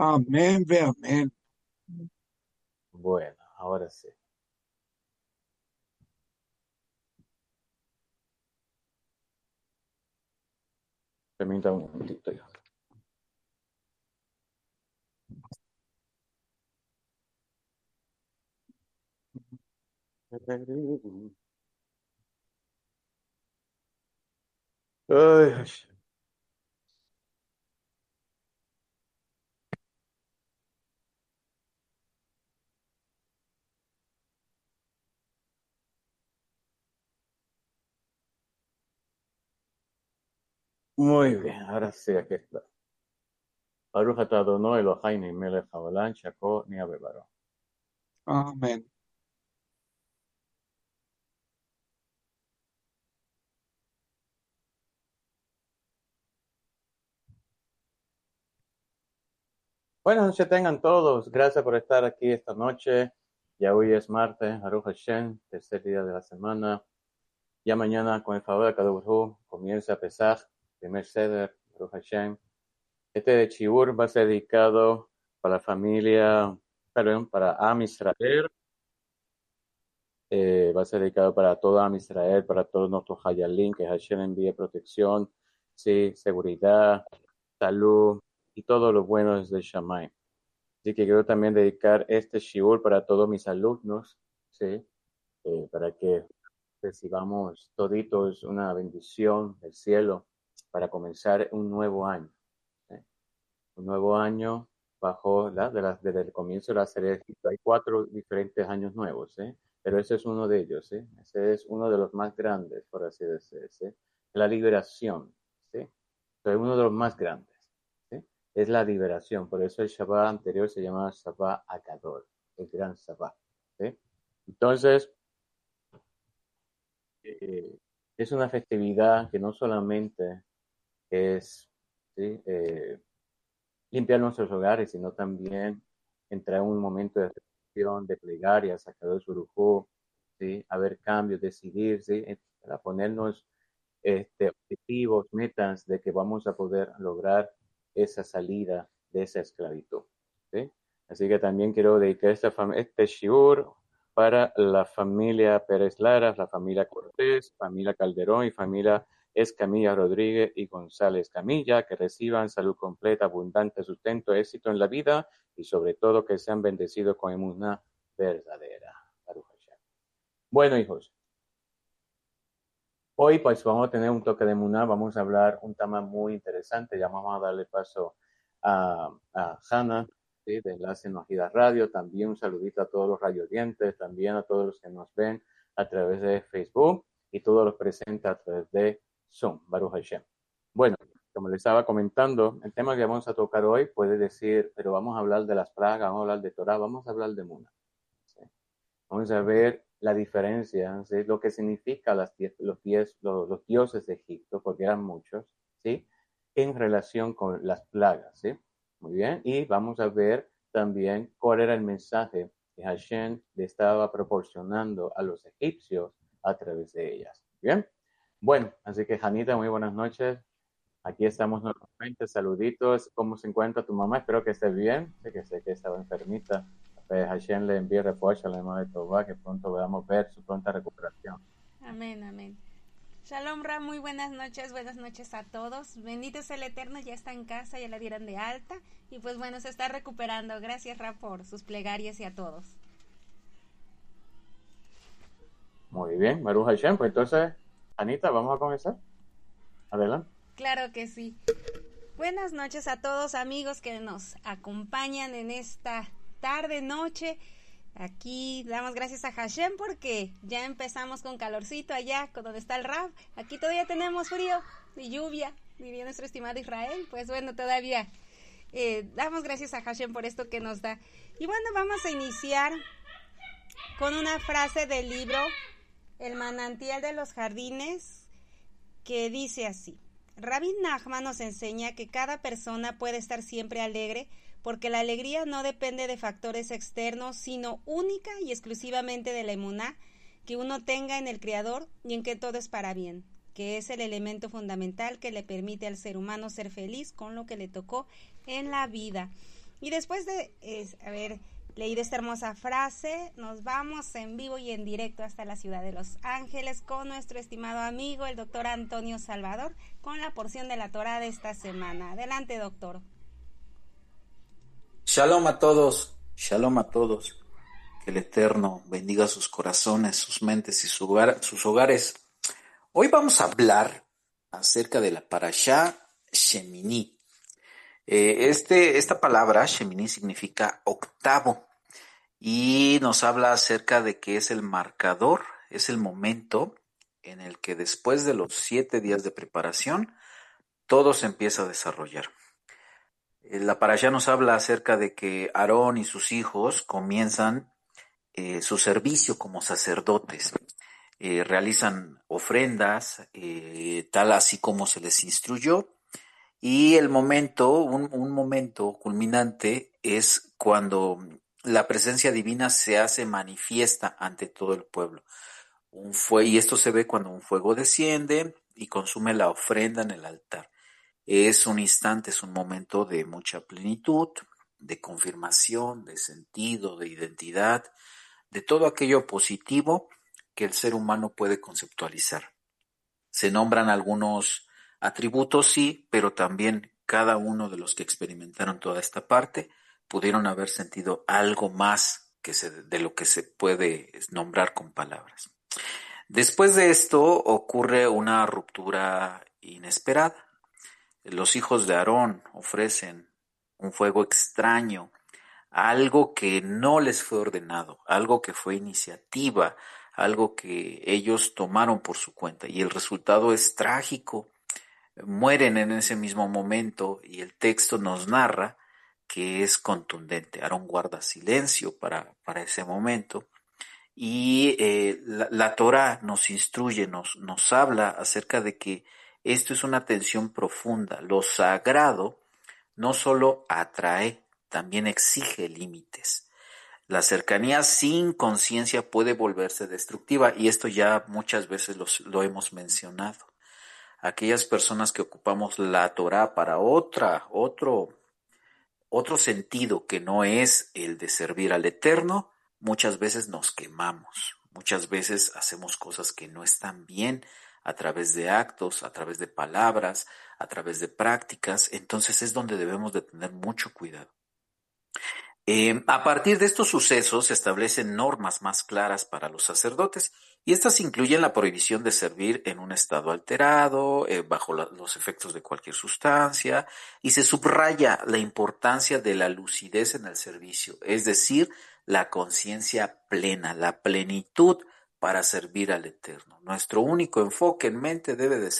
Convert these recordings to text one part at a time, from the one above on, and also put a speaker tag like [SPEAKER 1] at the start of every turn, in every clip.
[SPEAKER 1] Amén, ve amén.
[SPEAKER 2] Bueno, ahora sí. Permítame un momentito. Ay, muy bien, ahora sí, aquí está. Baruch atah Adonai Eloheinu melech haolam shakol ni'avevaro.
[SPEAKER 1] Amén.
[SPEAKER 2] Buenas noches tengan todos. Gracias por estar aquí esta noche. Ya hoy es martes, Baruch Hashem, tercer día de la semana. Ya mañana, con el favor de Kadosh Baruj Hu, comienza Pesach, primer Seder, Baruch Hashem. Este shiur va a ser dedicado para la familia, perdón, para Am Israel. Va a ser dedicado para todo Am Israel, para todos nuestros Hayalim, que Hashem envíe protección, sí, seguridad, salud y todo lo bueno desde Shammai. Así que quiero también dedicar este shiur para todos mis alumnos, ¿sí? Para que recibamos toditos una bendición del cielo para comenzar un nuevo año. ¿Sí? Un nuevo año bajo desde el comienzo de la serie de Egipto. Hay 4 diferentes años nuevos, ¿sí? Pero ese es uno de ellos, ¿sí? Ese es uno de los más grandes, por así decirlo, ¿sí? La liberación, ¿sí? Es uno de los más grandes, ¿sí? Es la liberación, por eso el Shabbat anterior se llamaba Shabbat Akador, el gran Shabbat, ¿sí? Entonces, eh, es una festividad que no solamente es, ¿sí? Limpiar nuestros hogares, sino también entrar en un momento de reflexión, de plegaria, sacar el surujó, ¿sí? A ver cambios, decidir, ¿sí? Para ponernos objetivos, metas de que vamos a poder lograr esa salida de esa esclavitud, ¿sí? Así que también quiero dedicar este shiur para la familia Pérez Lara, la familia Cortés, familia Calderón y familia Escamilla Rodríguez y González Camilla, que reciban salud completa, abundante sustento, éxito en la vida y sobre todo que sean bendecidos con emuná verdadera. Bueno, hijos, hoy pues vamos a tener un toque de Muná, vamos a hablar un tema muy interesante, ya vamos a darle paso a Hanna, ¿sí? De Enlace Nojida Radio, también un saludito a todos los radiodientes, también a todos los que nos ven a través de Facebook y todos los presentes a través de Zoom, Baruch Hashem. Bueno, como les estaba comentando, el tema que vamos a tocar hoy puede decir, pero vamos a hablar de las plagas, vamos a hablar de Torah, vamos a hablar de Muná. ¿Sí? Vamos a ver la diferencia, ¿sí? Lo que significa los dioses de Egipto, porque eran muchos, ¿sí? En relación con las plagas, ¿sí? Muy bien, y vamos a ver también cuál era el mensaje que Hashem le estaba proporcionando a los egipcios a través de ellas. Bien, bueno, así que Janita, muy buenas noches. Aquí estamos nuevamente, saluditos. ¿Cómo se encuentra tu mamá? Espero que esté bien. Sé que estaba enfermita. Pues Hashem le envíe refuerzo a la hermana de Toba, que pronto podamos ver su pronta recuperación.
[SPEAKER 3] Amén, amén. Shalom Ra, muy buenas noches a todos. Bendito es el Eterno, ya está en casa, ya la dieron de alta y pues bueno, se está recuperando. Gracias Ra por sus plegarias y a todos.
[SPEAKER 2] Muy bien, Baruch Hashem. Pues entonces, Anita, vamos a comenzar. Adelante.
[SPEAKER 3] Claro que sí. Buenas noches a todos amigos que nos acompañan en esta tarde, noche. Aquí damos gracias a Hashem porque ya empezamos con calorcito allá, con donde está el Rab. Aquí todavía tenemos frío y lluvia, diría nuestro estimado Israel. Pues bueno, todavía damos gracias a Hashem por esto que nos da. Y bueno, vamos a iniciar con una frase del libro El manantial de los jardines, que dice así: Rabbi Nachman nos enseña que cada persona puede estar siempre alegre porque la alegría no depende de factores externos, sino única y exclusivamente de la emuná que uno tenga en el Creador y en que todo es para bien, que es el elemento fundamental que le permite al ser humano ser feliz con lo que le tocó en la vida. Y después de haber leído esta hermosa frase, nos vamos en vivo y en directo hasta la ciudad de Los Ángeles con nuestro estimado amigo, el doctor Antonio Salvador, con la porción de la Torá de esta semana. Adelante, doctor.
[SPEAKER 4] Shalom a todos, shalom a todos. Que el Eterno bendiga sus corazones, sus mentes y sus hogares. Hoy vamos a hablar acerca de la parashá Shemini. Esta palabra, Shemini, significa octavo y nos habla acerca de que es el marcador, es el momento en el que después de los 7 días de preparación, todo se empieza a desarrollar. La parashá nos habla acerca de que Aarón y sus hijos comienzan su servicio como sacerdotes. Realizan ofrendas, tal así como se les instruyó. Y el momento, un momento culminante es cuando la presencia divina se hace manifiesta ante todo el pueblo. Y esto se ve cuando un fuego desciende y consume la ofrenda en el altar. Es un instante, es un momento de mucha plenitud, de confirmación, de sentido, de identidad, de todo aquello positivo que el ser humano puede conceptualizar. Se nombran algunos atributos, sí, pero también cada uno de los que experimentaron toda esta parte pudieron haber sentido algo más de lo que se puede nombrar con palabras. Después de esto ocurre una ruptura inesperada. Los hijos de Aarón ofrecen un fuego extraño, algo que no les fue ordenado, algo que fue iniciativa, algo que ellos tomaron por su cuenta, y el resultado es trágico. Mueren en ese mismo momento y el texto nos narra que es contundente. Aarón guarda silencio para ese momento y la Torá nos instruye, nos habla acerca de que esto es una tensión profunda. Lo sagrado no solo atrae, también exige límites. La cercanía sin conciencia puede volverse destructiva y esto ya muchas veces lo hemos mencionado. Aquellas personas que ocupamos la Torá para otro sentido que no es el de servir al Eterno, muchas veces nos quemamos, muchas veces hacemos cosas que no están bien a través de actos, a través de palabras, a través de prácticas. Entonces es donde debemos de tener mucho cuidado. A partir de estos sucesos se establecen normas más claras para los sacerdotes y estas incluyen la prohibición de servir en un estado alterado, bajo los efectos de cualquier sustancia, y se subraya la importancia de la lucidez en el servicio, es decir, la conciencia plena, la plenitud para servir al Eterno. Nuestro único enfoque en mente debe de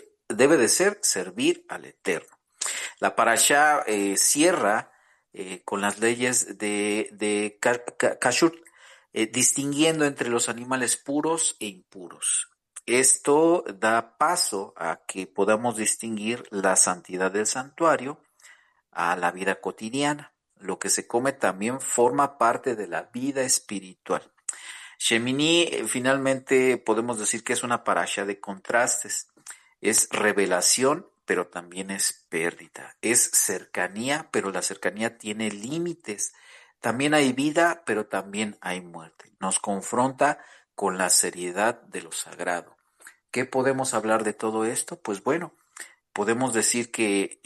[SPEAKER 4] ser servir al Eterno. La parashá cierra con las leyes de Kashrut, distinguiendo entre los animales puros e impuros. Esto da paso a que podamos distinguir la santidad del santuario a la vida cotidiana. Lo que se come también forma parte de la vida espiritual. Shemini, finalmente podemos decir que es una parasha de contrastes. Es revelación, pero también es pérdida. Es cercanía, pero la cercanía tiene límites. También hay vida, pero también hay muerte. Nos confronta con la seriedad de lo sagrado. ¿Qué podemos hablar de todo esto? Pues bueno, podemos decir que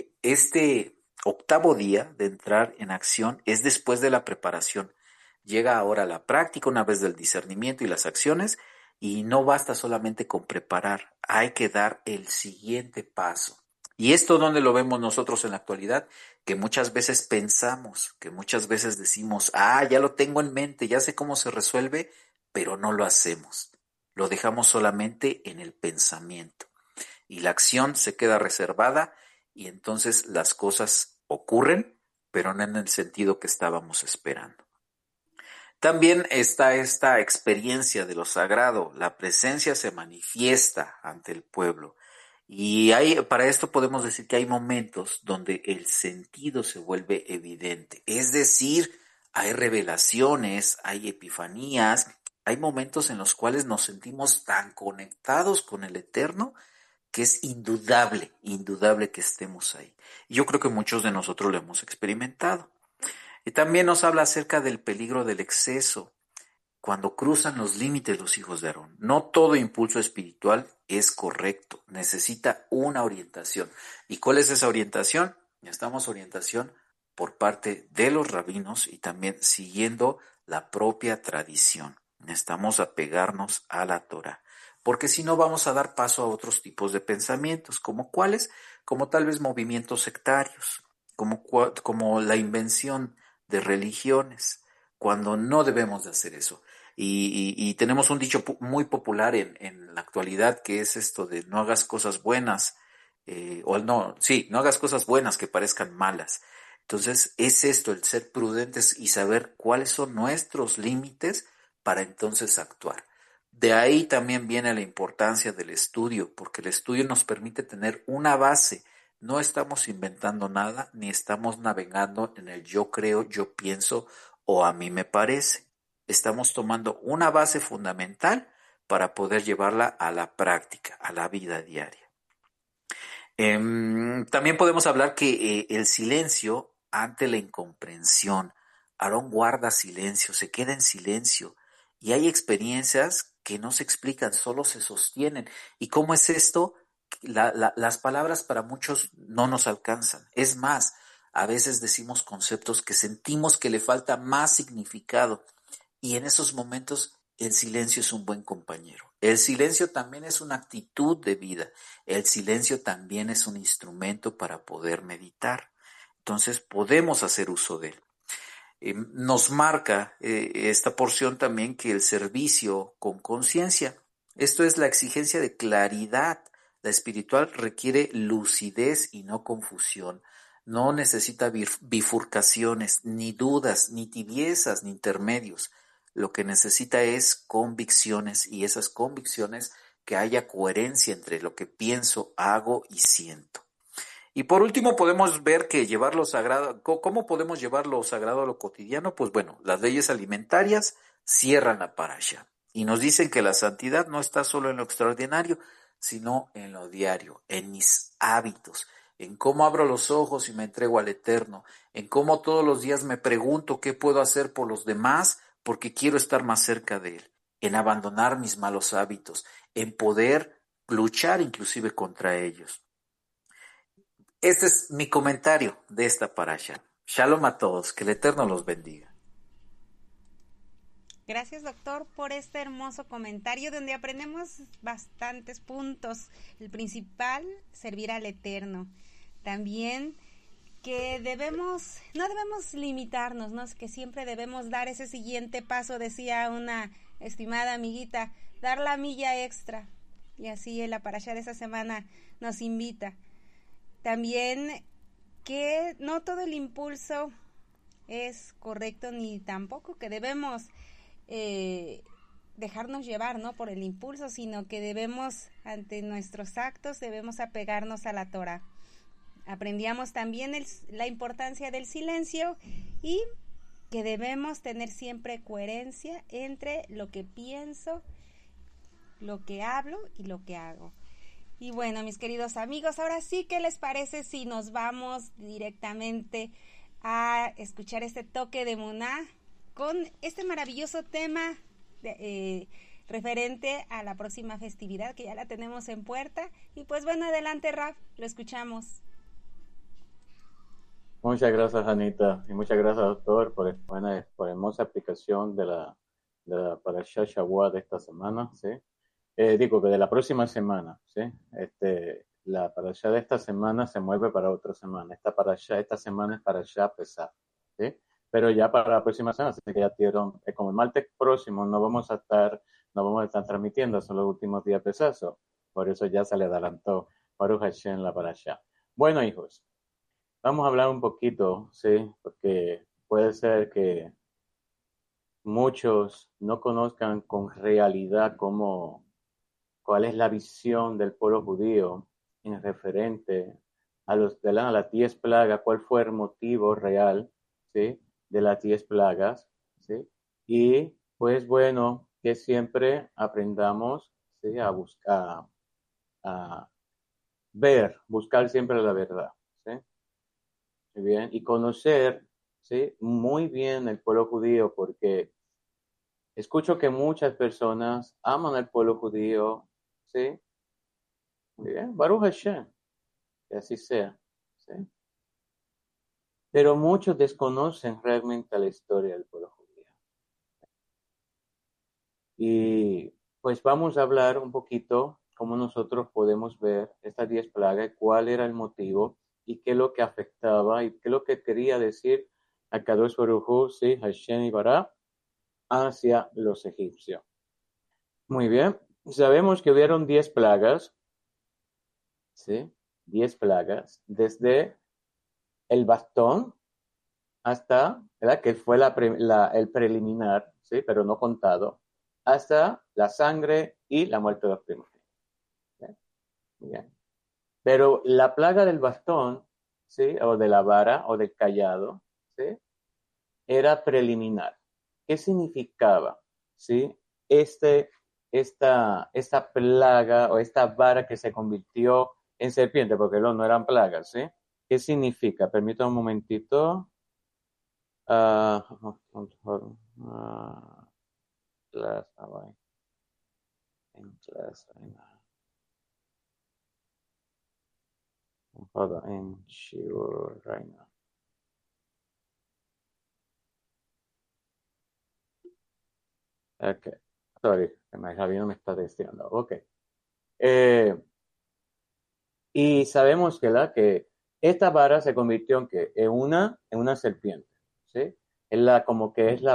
[SPEAKER 4] este octavo día de entrar en acción es después de la preparación. Llega ahora la práctica una vez del discernimiento y las acciones, y no basta solamente con preparar, hay que dar el siguiente paso. ¿Y esto dónde lo vemos nosotros en la actualidad? Que muchas veces pensamos, que muchas veces decimos, ya lo tengo en mente, ya sé cómo se resuelve, pero no lo hacemos. Lo dejamos solamente en el pensamiento. Y la acción se queda reservada y entonces las cosas ocurren, pero no en el sentido que estábamos esperando. También está esta experiencia de lo sagrado. La presencia se manifiesta ante el pueblo. Y para esto podemos decir que hay momentos donde el sentido se vuelve evidente. Es decir, hay revelaciones, hay epifanías, hay momentos en los cuales nos sentimos tan conectados con el Eterno que es indudable que estemos ahí. Yo creo que muchos de nosotros lo hemos experimentado. Y también nos habla acerca del peligro del exceso, cuando cruzan los límites los hijos de Aarón. No todo impulso espiritual es correcto, necesita una orientación. ¿Y cuál es esa orientación? Necesitamos orientación por parte de los rabinos y también siguiendo la propia tradición. Necesitamos apegarnos a la Torá, porque si no vamos a dar paso a otros tipos de pensamientos, como cuáles, como tal vez movimientos sectarios, como la invención de religiones, cuando no debemos de hacer eso. Y tenemos un dicho muy popular en la actualidad, que es esto de no hagas cosas buenas, no hagas cosas buenas que parezcan malas. Entonces es esto, el ser prudentes y saber cuáles son nuestros límites para entonces actuar. De ahí también viene la importancia del estudio, porque el estudio nos permite tener una base. No estamos inventando nada, ni estamos navegando en el yo creo, yo pienso o a mí me parece. Estamos tomando una base fundamental para poder llevarla a la práctica, a la vida diaria. También podemos hablar que el silencio ante la incomprensión. Aarón guarda silencio, se queda en silencio. Y hay experiencias que no se explican, solo se sostienen. ¿Y cómo es esto? Las palabras para muchos no nos alcanzan. Es más, a veces decimos conceptos que sentimos que le falta más significado. Y en esos momentos el silencio es un buen compañero. El silencio también es una actitud de vida. El silencio también es un instrumento para poder meditar. Entonces podemos hacer uso de él. Nos marca esta porción también que el servicio con conciencia. Esto es la exigencia de claridad. La espiritual requiere lucidez y no confusión. No necesita bifurcaciones, ni dudas, ni tibiezas, ni intermedios. Lo que necesita es convicciones, y esas convicciones, que haya coherencia entre lo que pienso, hago y siento. Y por último podemos ver que llevar lo sagrado, ¿cómo podemos llevar lo sagrado a lo cotidiano? Pues bueno, las leyes alimentarias cierran la parasha y nos dicen que la santidad no está solo en lo extraordinario, sino en lo diario, en mis hábitos, en cómo abro los ojos y me entrego al Eterno, en cómo todos los días me pregunto qué puedo hacer por los demás porque quiero estar más cerca de Él, en abandonar mis malos hábitos, en poder luchar inclusive contra ellos. Este es mi comentario de esta parasha. Shalom a todos, que el Eterno los bendiga.
[SPEAKER 3] Gracias, doctor, por este hermoso comentario donde aprendemos bastantes puntos. El principal, servir al Eterno. También que no debemos limitarnos, ¿no? Que siempre debemos dar ese siguiente paso, decía una estimada amiguita, dar la milla extra. Y así la parasha de esa semana nos invita. También que no todo el impulso es correcto, ni tampoco que debemos dejarnos llevar, ¿no?, por el impulso, sino que debemos, ante nuestros actos, debemos apegarnos a la Torá. Aprendíamos también la importancia del silencio y que debemos tener siempre coherencia entre lo que pienso, lo que hablo y lo que hago. Y bueno, mis queridos amigos, ahora sí, ¿qué les parece si nos vamos directamente a escuchar este toque de Emuná con este maravilloso tema referente a la próxima festividad que ya la tenemos en puerta? Y pues bueno, adelante, Raf, lo escuchamos.
[SPEAKER 2] Muchas gracias, Anita, y muchas gracias, doctor, por hermosa explicación de la Parashat Shavua de esta semana, ¿sí? Digo que de la próxima semana, ¿sí? La parasha de esta semana se mueve para otra semana. Esta semana es Parashat Pesach, ¿sí? Pero ya para la próxima semana, así que ya dieron, como el martes próximo no vamos a estar transmitiendo, son los últimos días de Pesach, por eso ya se le adelantó Baruch Hashem la parasha. Bueno, hijos, vamos a hablar un poquito, ¿sí? Porque puede ser que muchos no conozcan con realidad cuál es la visión del pueblo judío en referente a las 10 plagas, cuál fue el motivo real, ¿sí?, de las 10 plagas, ¿sí? Y pues bueno, que siempre aprendamos, ¿sí?, a buscar, buscar siempre la verdad, ¿sí? Muy bien, y conocer, ¿sí? Muy bien el pueblo judío, porque escucho que muchas personas aman al pueblo judío, ¿sí? Muy bien, Baruch Hashem, que así sea, ¿sí? Pero muchos desconocen realmente la historia del pueblo judío. Y pues vamos a hablar un poquito cómo nosotros podemos ver estas 10 plagas, cuál era el motivo y qué es lo que afectaba y qué es lo que quería decir a Kadosh Baruj Hu, sí, Hashem y Bará, hacia los egipcios. Muy bien, sabemos que hubieron 10 plagas, ¿sí? 10 plagas, desde el bastón hasta, ¿verdad? Que fue el preliminar, ¿sí? Pero no contado, hasta la sangre y la muerte de los primogénitos. Bien. Pero la plaga del bastón, ¿sí? O de la vara o del cayado, ¿sí? Era preliminar. ¿Qué significaba? ¿Sí? Esta plaga o esta vara que se convirtió en serpiente, porque no eran plagas, ¿sí? ¿Qué significa? Permítame un momentito. En Shiur right now. Ok, sorry, Javier no me está diciendo. Ok. Y sabemos que esta vara se convirtió en una serpiente, ¿sí? Como que es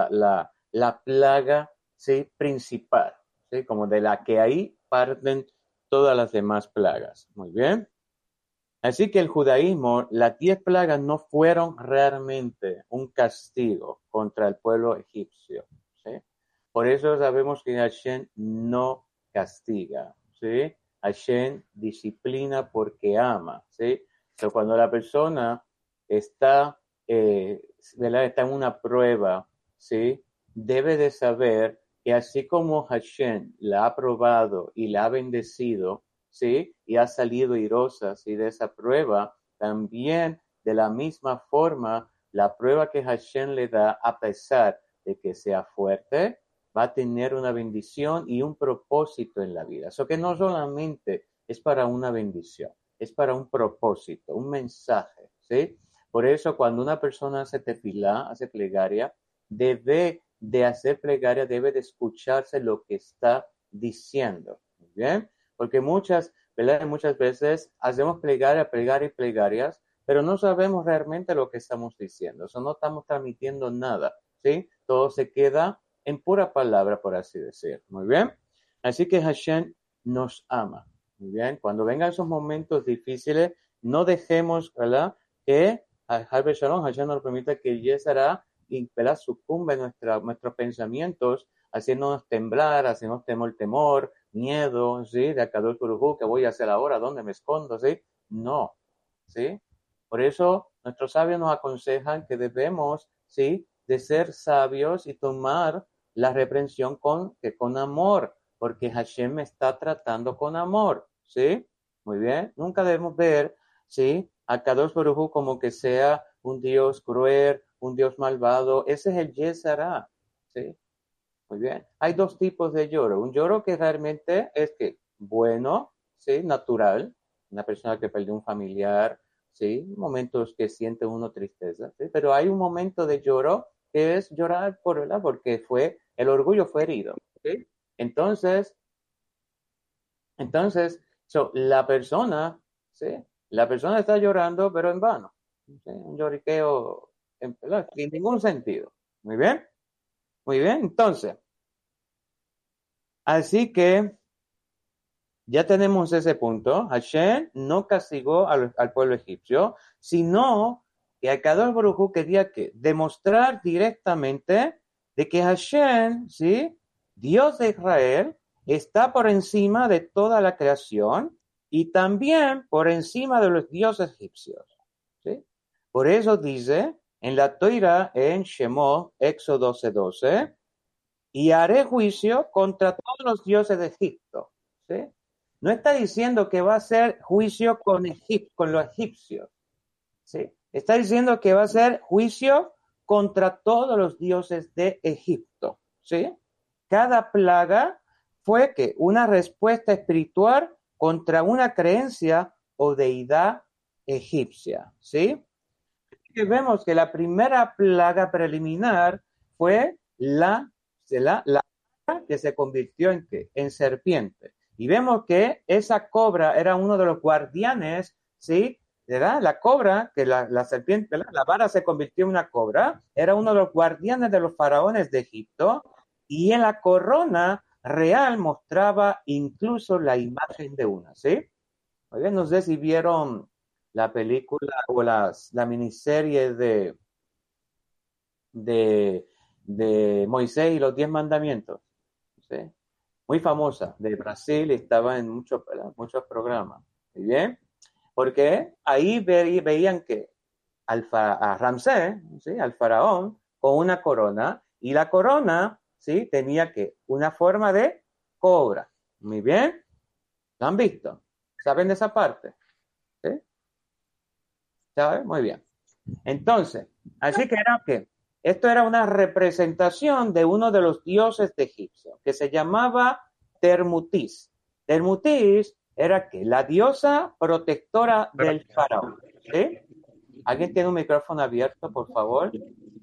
[SPEAKER 2] la plaga, ¿sí? Principal, ¿sí? Como de la que ahí parten todas las demás plagas. Muy bien. Así que el judaísmo, las 10 plagas no fueron realmente un castigo contra el pueblo egipcio, ¿sí? Por eso sabemos que Hashem no castiga, ¿sí? Hashem disciplina porque ama, ¿sí? Pero cuando la persona está, está en una prueba, ¿sí? Debe de saber que así como Hashem la ha probado y la ha bendecido, ¿sí? Y ha salido irosa, ¿sí? De esa prueba, también de la misma forma, la prueba que Hashem le da, a pesar de que sea fuerte, va a tener una bendición y un propósito en la vida. Eso que no solamente es para una bendición, es para un propósito, un mensaje, ¿sí? Por eso cuando una persona hace tefilá, hace plegaria, debe de hacer plegaria, debe de escucharse lo que está diciendo, ¿bien? Porque muchas veces hacemos plegarias, pero no sabemos realmente lo que estamos diciendo. Eso no estamos transmitiendo nada, ¿sí? Todo se queda en pura palabra, por así decir. Muy bien. Así que Hashem nos ama. Muy bien. Cuando vengan esos momentos difíciles, no dejemos, ¿verdad? Que Harvey Shalom, Hashem nos permita que Yesara sucumbe nuestros pensamientos, haciéndonos temblar, haciéndonos temor, miedo, ¿sí? De Akadosh Baruj Hu, ¿qué voy a hacer ahora? ¿Dónde me escondo? ¿Sí? No, ¿sí? Por eso nuestros sabios nos aconsejan que debemos, ¿sí? De ser sabios y tomar la reprensión con amor, porque Hashem me está tratando con amor, ¿sí? Muy bien. Nunca debemos ver, ¿sí? A Akadosh Baruj Hu como que sea un Dios cruel, un Dios malvado. Ese es el Yesara, ¿sí? Muy bien. Hay dos tipos de lloro. Un lloro que realmente es bueno, ¿sí? Natural. Una persona que perdió un familiar, ¿sí? Momentos que siente uno tristeza, ¿sí? Pero hay un momento de lloro que es llorar ¿verdad? Porque el orgullo fue herido, ¿sí? Entonces, la persona, ¿sí? La persona está llorando, pero en vano, ¿sí? Un lloriqueo sin ningún sentido. Muy bien. Muy bien. Entonces, así que ya tenemos ese punto. Hashem no castigó al pueblo egipcio, sino que Akadosh Baruj Hu quería demostrar directamente de que Hashem, ¿sí? Dios de Israel, está por encima de toda la creación y también por encima de los dioses egipcios, ¿sí? Por eso dice en la Torah, en Shemot, Éxodo 12:12, y haré juicio contra todos los dioses de Egipto, ¿sí? No está diciendo que va a hacer juicio con los egipcios, ¿sí? Está diciendo que va a ser juicio contra todos los dioses de Egipto, ¿sí? Cada plaga fue que una respuesta espiritual contra una creencia o deidad egipcia, ¿sí? Y vemos que la primera plaga preliminar fue la que se convirtió en ¿qué? En serpiente. Y vemos que esa cobra era uno de los guardianes, ¿sí? ¿Verdad? La cobra, que la serpiente, ¿verdad? La vara se convirtió en una cobra, era uno de los guardianes de los faraones de Egipto, y en la corona real mostraba incluso la imagen de una, ¿sí? Muy bien, no sé si vieron la película o la miniserie de Moisés y los 10 mandamientos, ¿sí? Muy famosa, de Brasil, estaba en muchos programas, ¿muy bien? Porque ahí veían que a Ramsés, ¿sí? Al faraón, con una corona, y la corona, ¿sí? Tenía que una forma de cobra, muy bien, ¿lo han visto? ¿Saben de esa parte? ¿Sí? ¿Saben? Muy bien. Entonces, así que era que esto era una representación de uno de los dioses de Egipto, que se llamaba Termutis. Termutis era que la diosa protectora del faraón. ¿Sí? ¿Alguien tiene un micrófono abierto, por favor?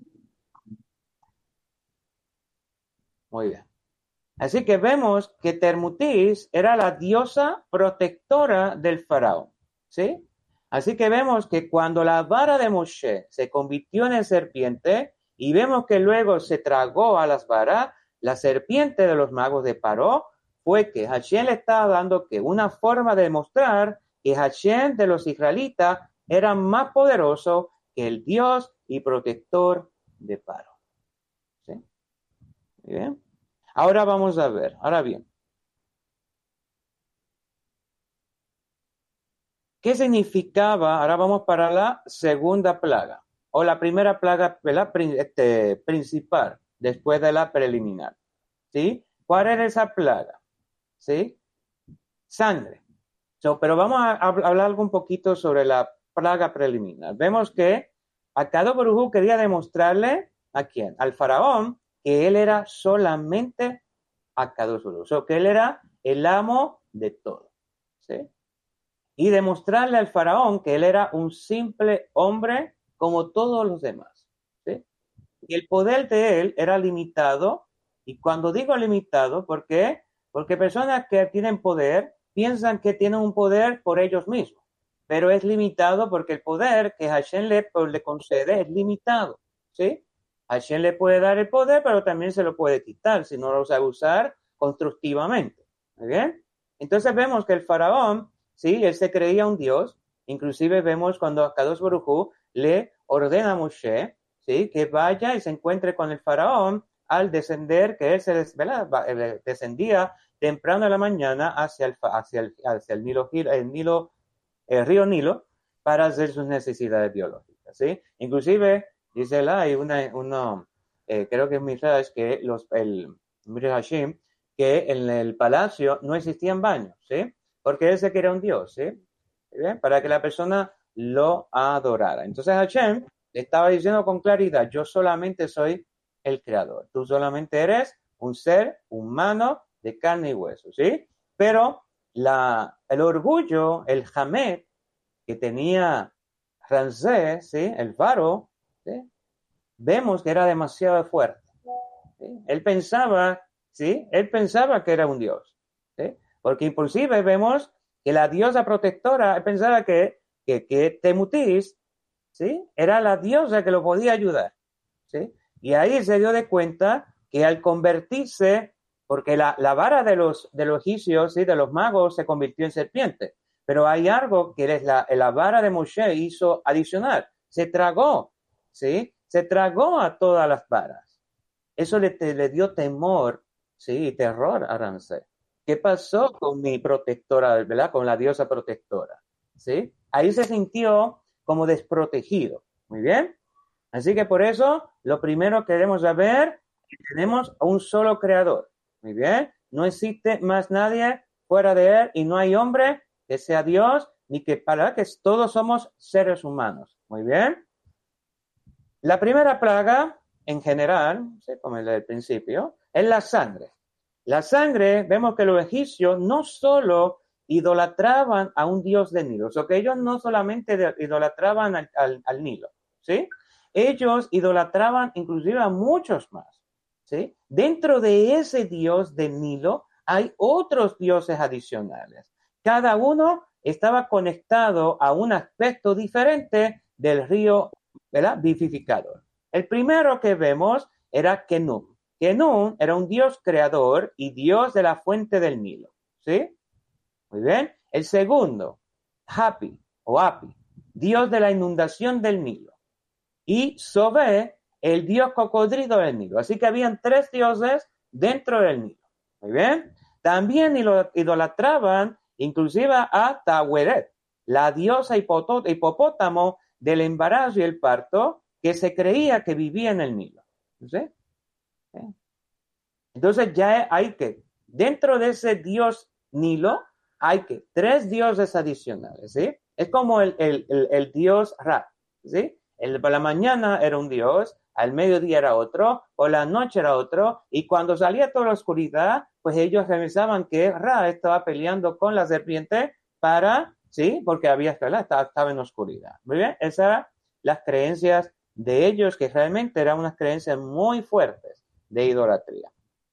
[SPEAKER 2] Muy bien. Así que vemos que Termutis era la diosa protectora del faraón. ¿Sí? Así que vemos que cuando la vara de Moshe se convirtió en serpiente y vemos que luego se tragó a las varas, la serpiente de los magos de Paró, fue que Hashem le estaba dando que una forma de demostrar que Hashem de los israelitas era más poderoso que el Dios y protector de Paró. ¿Sí? Bien. Ahora vamos a ver, ahora bien, ¿qué significaba? Ahora vamos para la segunda plaga, o la primera plaga principal, después de la preliminar. ¿Sí? ¿Cuál era esa plaga? ¿Sí? Sangre. Pero vamos a hablar algo un poquito sobre la plaga preliminar. Vemos que Akadosh Baruj Hu quería demostrarle ¿a quién? Al faraón que él era solamente Akadosh Baruj Hu, o sea, que él era el amo de todo. ¿Sí? Y demostrarle al faraón que él era un simple hombre como todos los demás. ¿Sí? Y el poder de él era limitado, y cuando digo limitado, ¿por qué? Porque personas que tienen poder piensan que tienen un poder por ellos mismos, pero es limitado porque el poder que Hashem le concede es limitado, ¿sí? Hashem le puede dar el poder, pero también se lo puede quitar si no lo sabe usar constructivamente, ¿muy bien? Entonces vemos que el faraón, sí, él se creía un dios, inclusive vemos cuando Akadosh Baruj Hu le ordena a Moshe, ¿sí? Que vaya y se encuentre con el faraón al descender, que él descendía temprano en la mañana hacia el río Nilo para hacer sus necesidades biológicas, ¿sí? Inclusive, dice él, hay creo que es Midrash, que el Midrashim, que en el palacio no existían baños, ¿sí? Porque él se quería un dios, ¿sí? ¿Bien? Para que la persona lo adorara. Entonces Hashem le estaba diciendo con claridad, yo solamente soy el creador, tú solamente eres un ser humano de carne y hueso, ¿sí? Pero el orgullo, el Hamed que tenía Ramsés, ¿sí? El faro, ¿sí? Vemos que era demasiado fuerte, ¿sí? Él pensaba, ¿sí? Él pensaba que era un dios, ¿sí? Porque inclusive vemos que la diosa protectora, él pensaba que Temutis, ¿sí? Era la diosa que lo podía ayudar, ¿sí? Y ahí se dio de cuenta que al convertirse, porque la vara de los egipcios, ¿sí? De los magos, se convirtió en serpiente, pero hay algo que es la vara de Moshe hizo adicional, se tragó, ¿sí? Se tragó a todas las varas. Eso le dio temor, ¿sí? Y terror a Ramsés. ¿Qué pasó con mi protectora, ¿verdad? Con la diosa protectora, ¿sí? Ahí se sintió como desprotegido. Muy bien. Así que por eso, lo primero que debemos saber, que tenemos un solo creador. Muy bien. No existe más nadie fuera de él y no hay hombre que sea Dios, ni que para que todos somos seres humanos. Muy bien. La primera plaga, en general, ¿sí? Como el del principio, es la sangre. La sangre, vemos que los egipcios no solo idolatraban a un dios del Nilo, o sea, que ellos no solamente idolatraban al Nilo, ¿sí? Ellos idolatraban inclusive a muchos más, ¿sí? Dentro de ese dios del Nilo hay otros dioses adicionales. Cada uno estaba conectado a un aspecto diferente del río, ¿verdad? Vivificador. El primero que vemos era Khnum. Khnum era un dios creador y dios de la fuente del Nilo, ¿sí? Muy bien. El segundo, Hapi o Api, dios de la inundación del Nilo. Y Sobé, el dios cocodrilo del Nilo. Así que habían 3 dioses dentro del Nilo. Muy bien. También idolatraban inclusive a Taweret, la diosa hipopótamo del embarazo y el parto, que se creía que vivía en el Nilo. ¿Sí? Entonces ya hay que, dentro de ese dios Nilo, hay que 3 dioses adicionales, ¿sí? Es como el dios Ra, ¿sí? Por la mañana era un dios, al mediodía era otro, por la noche era otro, y cuando salía toda la oscuridad, pues ellos pensaban que Ra estaba peleando con la serpiente para, ¿sí? Porque estaba en oscuridad. Muy bien, esas eran las creencias de ellos, que realmente eran unas creencias muy fuertes de idolatría.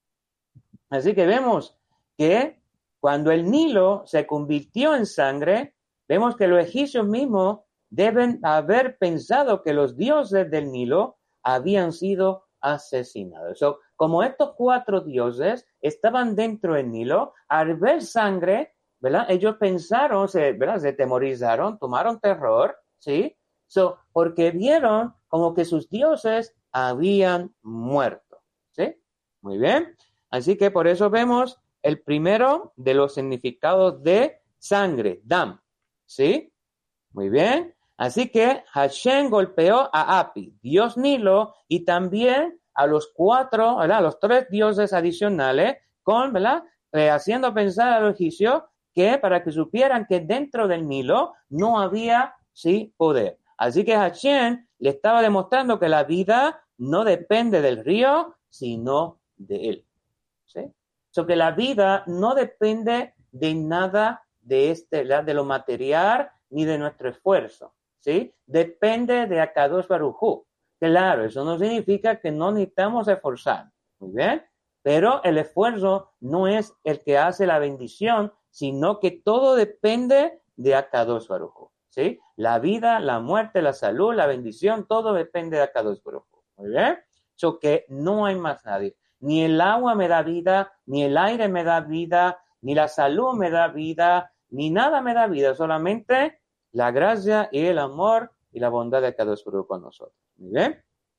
[SPEAKER 2] Así que vemos que cuando el Nilo se convirtió en sangre, vemos que los egipcios mismos deben haber pensado que los dioses del Nilo habían sido asesinados. Como estos 4 dioses estaban dentro del Nilo, al ver sangre, ¿verdad? Ellos pensaron, ¿verdad? Se temorizaron, tomaron terror, ¿sí? Porque vieron como que sus dioses habían muerto, ¿sí? Muy bien. Así que por eso vemos el primero de los significados de sangre, dam, ¿sí? Muy bien. Así que Hashem golpeó a Api, dios Nilo, y también a los 4, ¿verdad? Los 3 dioses adicionales, ¿verdad? Haciendo pensar a los egipcios que para que supieran que dentro del Nilo no había, sí, poder. Así que Hashem le estaba demostrando que la vida no depende del río, sino de él. ¿Sí? Que la vida no depende de nada de lo material ni de nuestro esfuerzo, ¿sí? Depende de Akadosh Baruj Hu. Claro, eso no significa que no necesitamos esforzar, muy bien, pero el esfuerzo no es el que hace la bendición, sino que todo depende de Akadosh Baruj Hu, ¿sí? La vida, la muerte, la salud, la bendición, todo depende de Akadosh Baruj Hu, muy bien, que no hay más nadie. Ni el agua me da vida, ni el aire me da vida, ni la salud me da vida, ni nada me da vida, solamente la gracia y el amor y la bondad de cada uno con nosotros. ¿Muy bien?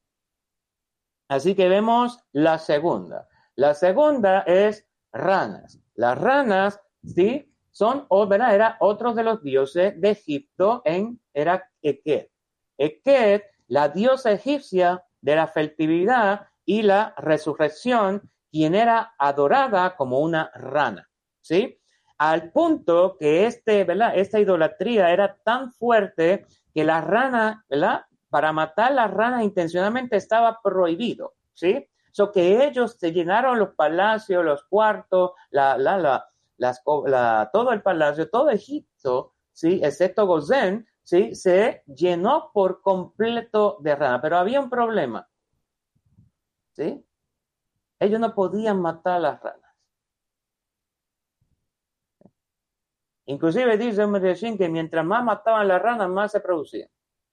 [SPEAKER 2] Así que vemos la segunda. La segunda es ranas. Las ranas, ¿sí? ¿verdad? Era otro de los dioses de Egipto, era Eket. Eket, la diosa egipcia de la fertilidad y la resurrección, quien era adorada como una rana, ¿sí? Al punto que esta idolatría era tan fuerte que la rana, ¿verdad? Para matar las ranas intencionalmente estaba prohibido, ¿sí? Que ellos se llenaron los palacios, los cuartos, todo el palacio, todo Egipto, ¿sí? Excepto Gosén, ¿sí? Se llenó por completo de ranas, pero había un problema, ¿sí? Ellos no podían matar a las ranas. Inclusive dice Medellín que mientras más mataban las ranas, más se producían.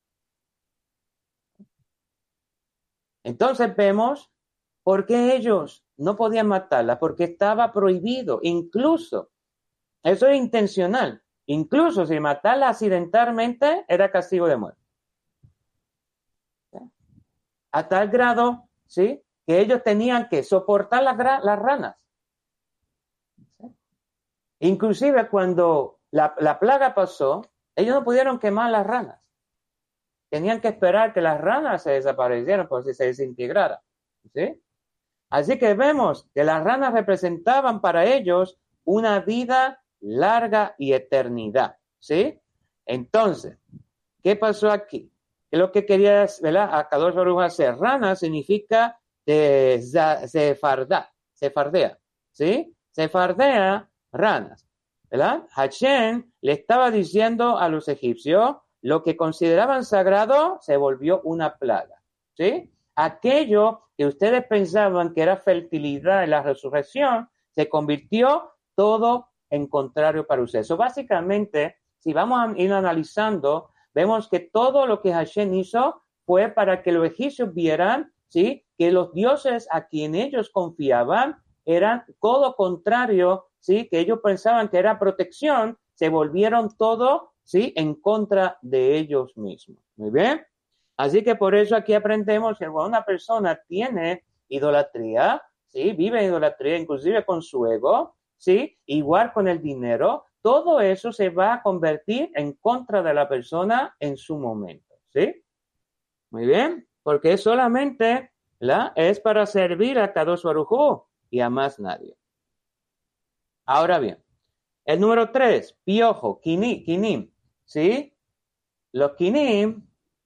[SPEAKER 2] Entonces vemos por qué ellos no podían matarlas, porque estaba prohibido. Incluso, eso es intencional. Incluso si matarla accidentalmente era castigo de muerte. ¿Sí? A tal grado, ¿sí? Que ellos tenían que soportar las ranas. ¿Sí? Inclusive cuando la plaga pasó, ellos no pudieron quemar las ranas. Tenían que esperar que las ranas se desaparecieran por si se desintegraran. ¿Sí? Así que vemos que las ranas representaban para ellos una vida larga y eternidad. ¿Sí? Entonces, ¿qué pasó aquí? que lo que quería, ¿verdad? Akadosh Baruj Hu hacer. Rana significa sefardea, ¿sí? Sefardea, ranas, ¿verdad? Hashem le estaba diciendo a los egipcios, lo que consideraban sagrado se volvió una plaga, ¿sí? Aquello que ustedes pensaban que era fertilidad en la resurrección, se convirtió todo en contrario para ustedes. So, básicamente, si vamos a ir analizando, vemos que todo lo que Hashem hizo fue para que los egipcios vieran, ¿sí?, que los dioses a quien ellos confiaban eran todo contrario, ¿sí?, que ellos pensaban que era protección, se volvieron todo, ¿sí?, en contra de ellos mismos. Muy bien. Así que por eso aquí aprendemos que cuando una persona tiene idolatría, ¿sí?, vive en idolatría, inclusive con su ego, ¿sí?, igual con el dinero, todo eso se va a convertir en contra de la persona en su momento, ¿sí? Muy bien, porque solamente es para servir a Kadosh Baruj Hu y a más nadie. Ahora bien, el número 3, piojo, kinim, ¿sí? Los kinim,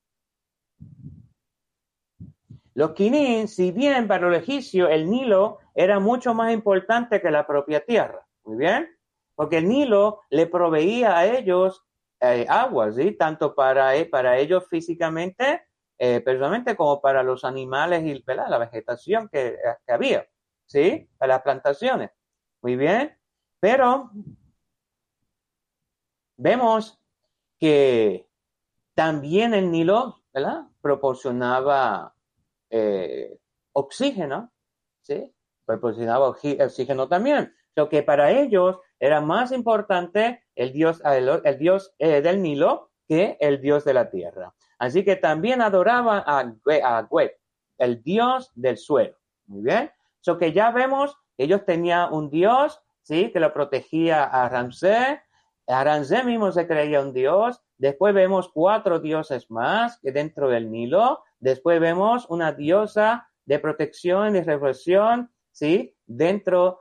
[SPEAKER 2] si bien para los egipcios el Nilo era mucho más importante que la propia tierra, muy bien, porque el Nilo le proveía a ellos agua, ¿sí? Tanto para ellos físicamente, personalmente, como para los animales y, ¿verdad?, la vegetación que había, ¿sí? Para las plantaciones, muy bien, pero vemos que también el Nilo, ¿verdad?, proporcionaba oxígeno, ¿sí? Proporcionaba oxígeno también. Lo que para ellos era más importante el dios del Nilo que el dios de la tierra. Así que también adoraban a Geb, el dios del suelo. Muy bien. So que ya vemos que ellos tenían un dios, ¿sí?, que lo protegía a Ramsés. A Ramsés mismo se creía un dios. Después vemos 4 dioses más que dentro del Nilo. Después vemos una diosa de protección y reflexión, ¿sí?, dentro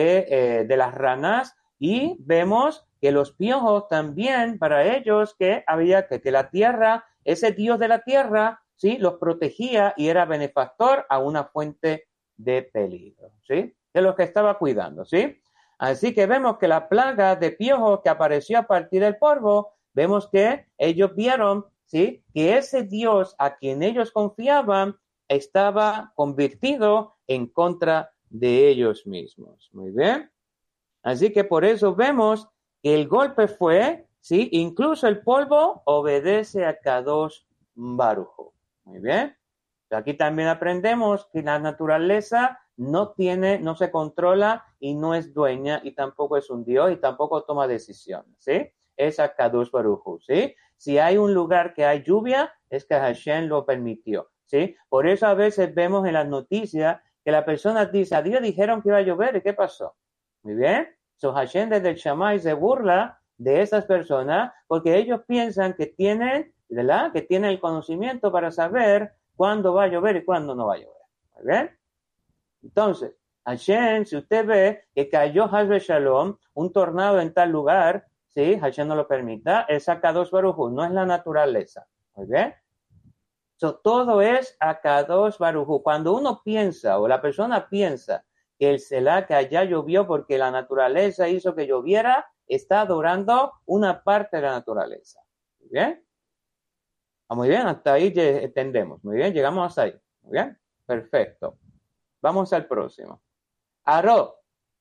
[SPEAKER 2] de las ranas. Y vemos que los piojos también, para ellos, que había que la tierra, ese dios de la tierra, ¿sí?, los protegía y era benefactor a una fuente de peligro, ¿sí?, de los que estaba cuidando, ¿sí? Así que vemos que la plaga de piojos que apareció a partir del polvo, vemos que ellos vieron, ¿sí?, que ese Dios a quien ellos confiaban estaba convertido en contra de ellos mismos. Muy bien. Así que por eso vemos que el golpe fue, ¿sí?, incluso el polvo obedece a Kadosh Baruj Hu. Muy bien. Aquí también aprendemos que la naturaleza no se controla y no es dueña y tampoco es un Dios y tampoco toma decisiones, ¿sí? Es a Kadosh Baruj Hu, ¿sí? Si hay un lugar que hay lluvia, es que Hashem lo permitió, ¿sí? Por eso a veces vemos en las noticias que la persona dice, a Dios dijeron que iba a llover, ¿y qué pasó? Muy bien. So Hashem desde el Shammai se burla de esas personas porque ellos piensan que tienen, ¿verdad?, que tienen el conocimiento para saber cuándo va a llover y cuándo no va a llover. ¿Muy bien? Entonces, Hashem, si usted ve que cayó Hasbe Shalom, un tornado en tal lugar, ¿sí?, Hashem no lo permita, es Akadosh Baruj Hu, no es la naturaleza. ¿Muy bien? So, todo es Akadosh Baruj Hu. Cuando uno piensa, o la persona piensa, que el Selah, que allá llovió porque la naturaleza hizo que lloviera, está adorando una parte de la naturaleza. ¿Muy bien? Muy bien, hasta ahí entendemos. Muy bien, llegamos hasta ahí. Muy bien, perfecto. Vamos al próximo. Arod.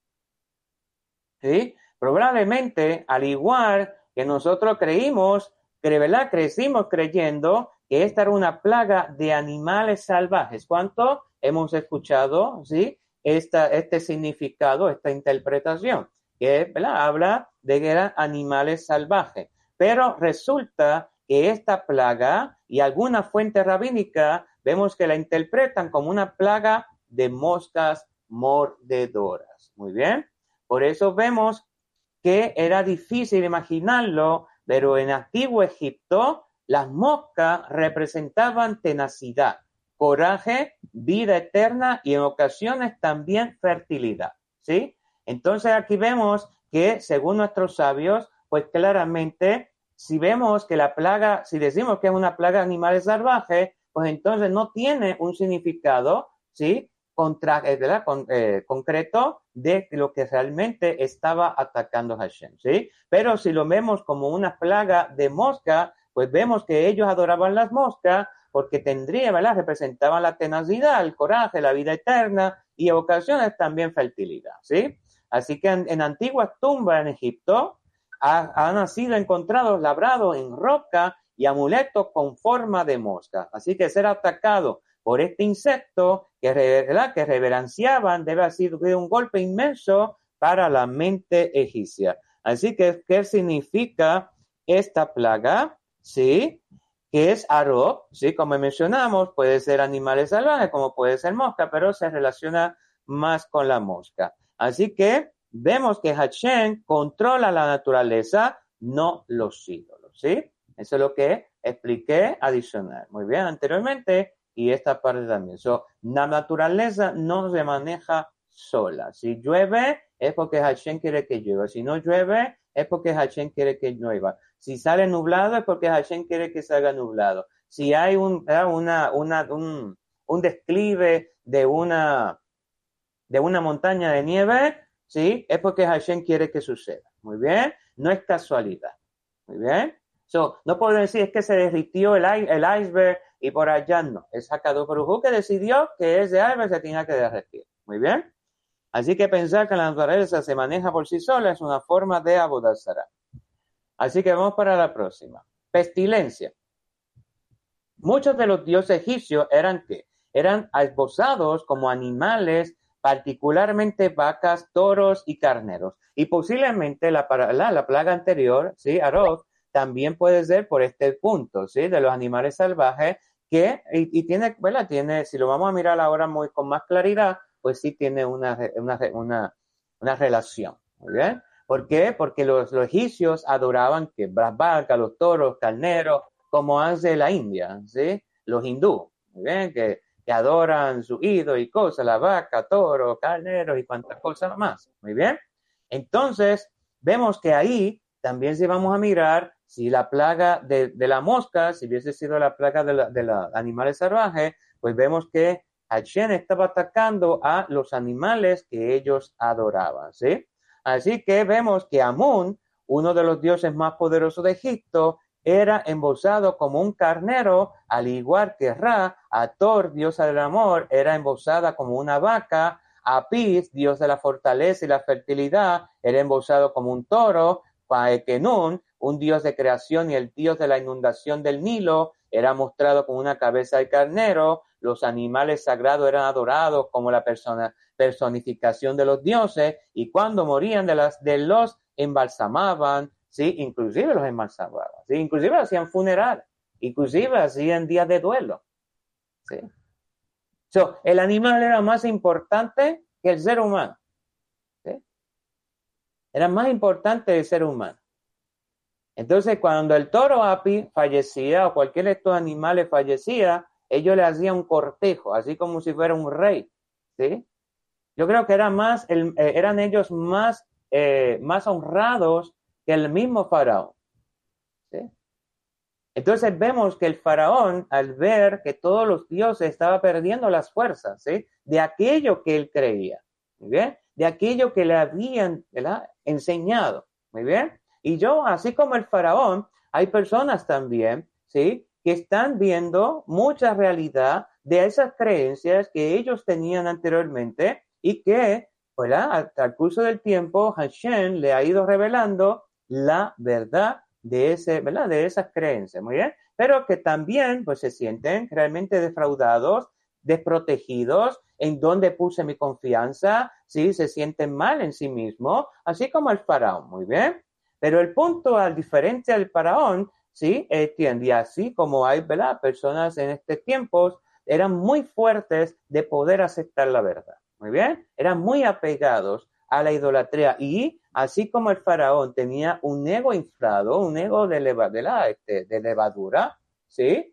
[SPEAKER 2] ¿Sí? Probablemente, al igual que nosotros crecimos creyendo que esta era una plaga de animales salvajes. ¿Cuánto hemos escuchado, sí, este significado, esta interpretación? Que, ¿verdad?, habla de que eran animales salvajes. Pero resulta que esta plaga y alguna fuente rabínica vemos que la interpretan como una plaga de moscas mordedoras. Muy bien. Por eso vemos que era difícil imaginarlo, pero en antiguo Egipto las moscas representaban tenacidad, coraje, vida eterna y en ocasiones también fertilidad, ¿sí? Entonces aquí vemos que según nuestros sabios, pues claramente si vemos que la plaga, si decimos que es una plaga de animales salvajes, pues entonces no tiene un significado, ¿sí? Concreto de lo que realmente estaba atacando Hashem, ¿sí? Pero si lo vemos como una plaga de mosca, pues vemos que ellos adoraban las moscas porque tendría, ¿verdad? Representaban la tenacidad, el coraje, la vida eterna y en ocasiones también fertilidad, ¿sí? Así que en antiguas tumbas en Egipto han sido encontrados labrados en roca y amuletos con forma de mosca. Así que ser atacado por este insecto que reverenciaban debe haber sido un golpe inmenso para la mente egipcia. Así que, ¿qué significa esta plaga? Sí, que es Arob, sí, como mencionamos, puede ser animales salvajes, como puede ser mosca, pero se relaciona más con la mosca. Así que vemos que Hashem controla la naturaleza, no los ídolos, ¿sí? Eso es lo que expliqué adicional. Muy bien, anteriormente, y esta parte también. La naturaleza no se maneja sola. Si llueve, es porque Hashem quiere que llueva. Si no llueve, es porque Hashem quiere que llueva. Si sale nublado, es porque Hashem quiere que salga nublado. Si hay un declive de una montaña de nieve, ¿sí? Es porque Hashem quiere que suceda. Muy bien. No es casualidad. Muy bien. No puedo decir es que se derritió el iceberg y por allá no. Es Hakadosh Baruj Hu que decidió que ese iceberg se tenía que derretir. Muy bien. Así que pensar que la naturaleza se maneja por sí sola es una forma de Avodat Zarah. Así que vamos para la próxima. Pestilencia. Muchos de los dioses egipcios eran esbozados como animales, particularmente vacas, toros y carneros. Y posiblemente la plaga anterior, ¿sí? Arob, también puede ser por este punto, ¿sí? De los animales salvajes que, y tiene, ¿verdad? Tiene, si lo vamos a mirar ahora con más claridad, pues sí tiene una relación. Muy bien. ¿Por qué? Porque los egipcios adoraban que las vacas, los toros, carneros, como hace la India, ¿sí? Los hindúes, muy bien, que adoran su ídolo y cosas, la vaca, toro, carneros y cuantas cosas más. Muy bien. Entonces, vemos que ahí también si vamos a mirar si la plaga de la mosca, si hubiese sido la plaga de los animales salvajes, pues vemos que Hashem estaba atacando a los animales que ellos adoraban, ¿sí? Así que vemos que Amón, uno de los dioses más poderosos de Egipto, era embozado como un carnero, al igual que Ra, Ator, diosa del amor, era embozada como una vaca, Apis, dios de la fortaleza y la fertilidad, era embozado como un toro, Paekenun, un dios de creación y el dios de la inundación del Nilo, era mostrado como una cabeza de carnero, los animales sagrados eran adorados como la personificación de los dioses, y cuando morían los embalsamaban, ¿sí? Inclusive los embalsamaban, ¿sí? Inclusive hacían funerales, inclusive hacían días de duelo, ¿sí? El animal era más importante que el ser humano, ¿sí? Era más importante el ser humano. Entonces, cuando el toro Api fallecía o cualquiera de estos animales fallecía, ellos le hacían un cortejo, así como si fuera un rey, ¿sí? Yo creo que eran ellos más honrados que el mismo faraón, ¿sí? Entonces vemos que el faraón, al ver que todos los dioses estaban perdiendo las fuerzas, ¿sí? De aquello que él creía, ¿muy bien? De aquello que le habían, ¿verdad?, enseñado, ¿muy bien? Y así como el faraón, hay personas también, ¿sí?, que están viendo mucha realidad de esas creencias que ellos tenían anteriormente y que, ¿verdad?, al curso del tiempo, Hashem le ha ido revelando la verdad de esas creencias, muy bien, pero que también pues se sienten realmente defraudados, desprotegidos, en donde puse mi confianza, sí, se sienten mal en sí mismos, así como el faraón, muy bien, pero el punto, al diferencia del faraón, sí, y así como hay, ¿verdad?, personas en estos tiempos, eran muy fuertes de poder aceptar la verdad, muy bien, eran muy apegados a la idolatría y así como el faraón tenía un ego inflado, un ego de levadura, ¿sí?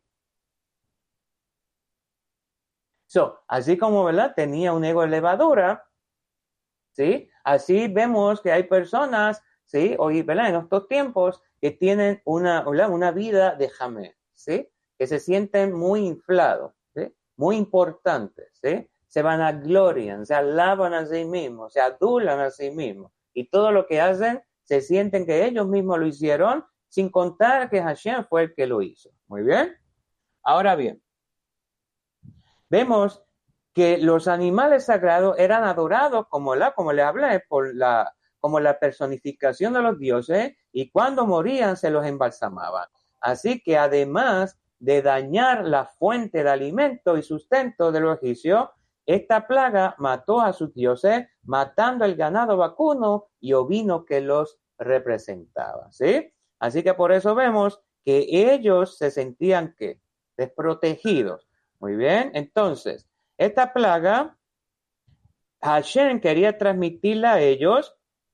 [SPEAKER 2] Así como, ¿verdad?, tenía un ego de levadura, ¿sí? Así vemos que hay personas ¿sí? Hoy, ¿verdad? En estos tiempos que tienen una vida de jamé, ¿sí? Que se sienten muy inflados, ¿sí? Muy importantes, ¿sí? Se vanaglorian, se alaban a sí mismos, se adulan a sí mismos. Y todo lo que hacen, se sienten que ellos mismos lo hicieron, sin contar que Hashem fue el que lo hizo. Muy bien. Ahora bien, vemos que los animales sagrados eran adorados, como le hablé, como la personificación de los dioses, y cuando morían se los embalsamaban. Así que además de dañar la fuente de alimento y sustento de los egipcios, esta plaga mató a sus dioses, matando el ganado vacuno y ovino que los representaba, ¿sí? Así que por eso vemos que ellos se sentían, ¿qué? Desprotegidos. Muy bien, entonces, esta plaga, Hashem quería transmitirla a ellos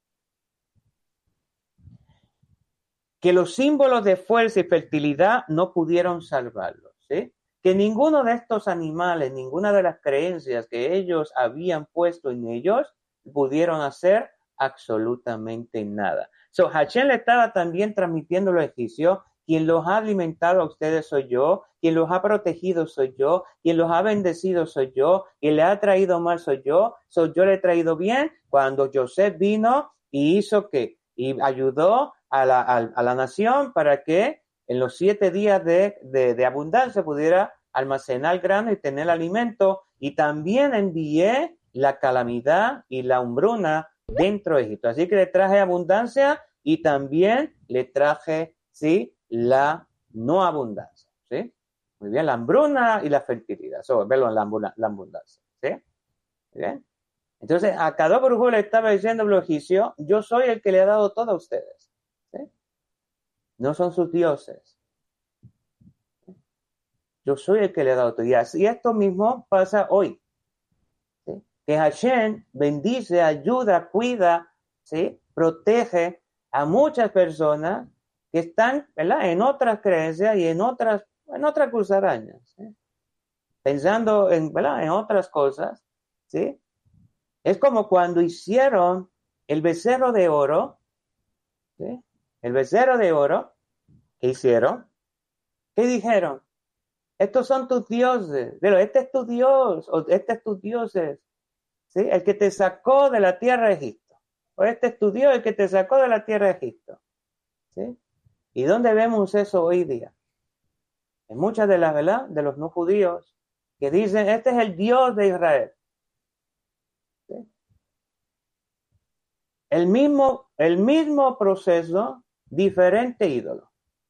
[SPEAKER 2] que los símbolos de fuerza y fertilidad no pudieron salvarlos, ¿sí? Que ninguno de estos animales, ninguna de las creencias que ellos habían puesto en ellos, pudieron hacer absolutamente nada. So, Hashem le estaba también transmitiendo a los egipcios: quien los ha alimentado a ustedes soy yo, quien los ha protegido soy yo, quien los ha bendecido soy yo, quien le ha traído mal soy yo le he traído bien. Cuando Joseph vino y hizo que, y ayudó a la nación para que en los 7 días de abundancia pudiera almacenar grano y tener alimento, y también envié la calamidad y la hambruna dentro de Egipto. Así que le traje abundancia y también le traje, ¿sí?, la no abundancia, ¿sí? Muy bien, la hambruna y la fertilidad. La abundancia, ¿sí? Muy bien. Entonces, a Kadosh Baruj Hu le estaba diciendo a los egipcios: yo soy el que le ha dado todo a ustedes, ¿sí? No son sus dioses. Yo soy el que le ha dado todo. Y así esto mismo pasa hoy, ¿sí? Que Hashem bendice, ayuda, cuida, ¿sí?, protege a muchas personas que están, ¿verdad?, en otras creencias y en otras cruzarañas, ¿sí?, pensando ¿verdad?, en otras cosas, ¿sí? Es como cuando hicieron el becerro de oro, ¿sí? El becerro de oro que hicieron, ¿qué dijeron? Estos son tus dioses, pero este es tu Dios, o este es tus dioses, ¿sí? El que te sacó de la tierra de Egipto, o este es tu Dios, el que te sacó de la tierra de Egipto, ¿sí? ¿Y dónde vemos eso hoy día? En muchas de las, ¿verdad?, de los no judíos, que dicen: este es el Dios de Israel, ¿sí? El mismo proceso, diferente ídolo.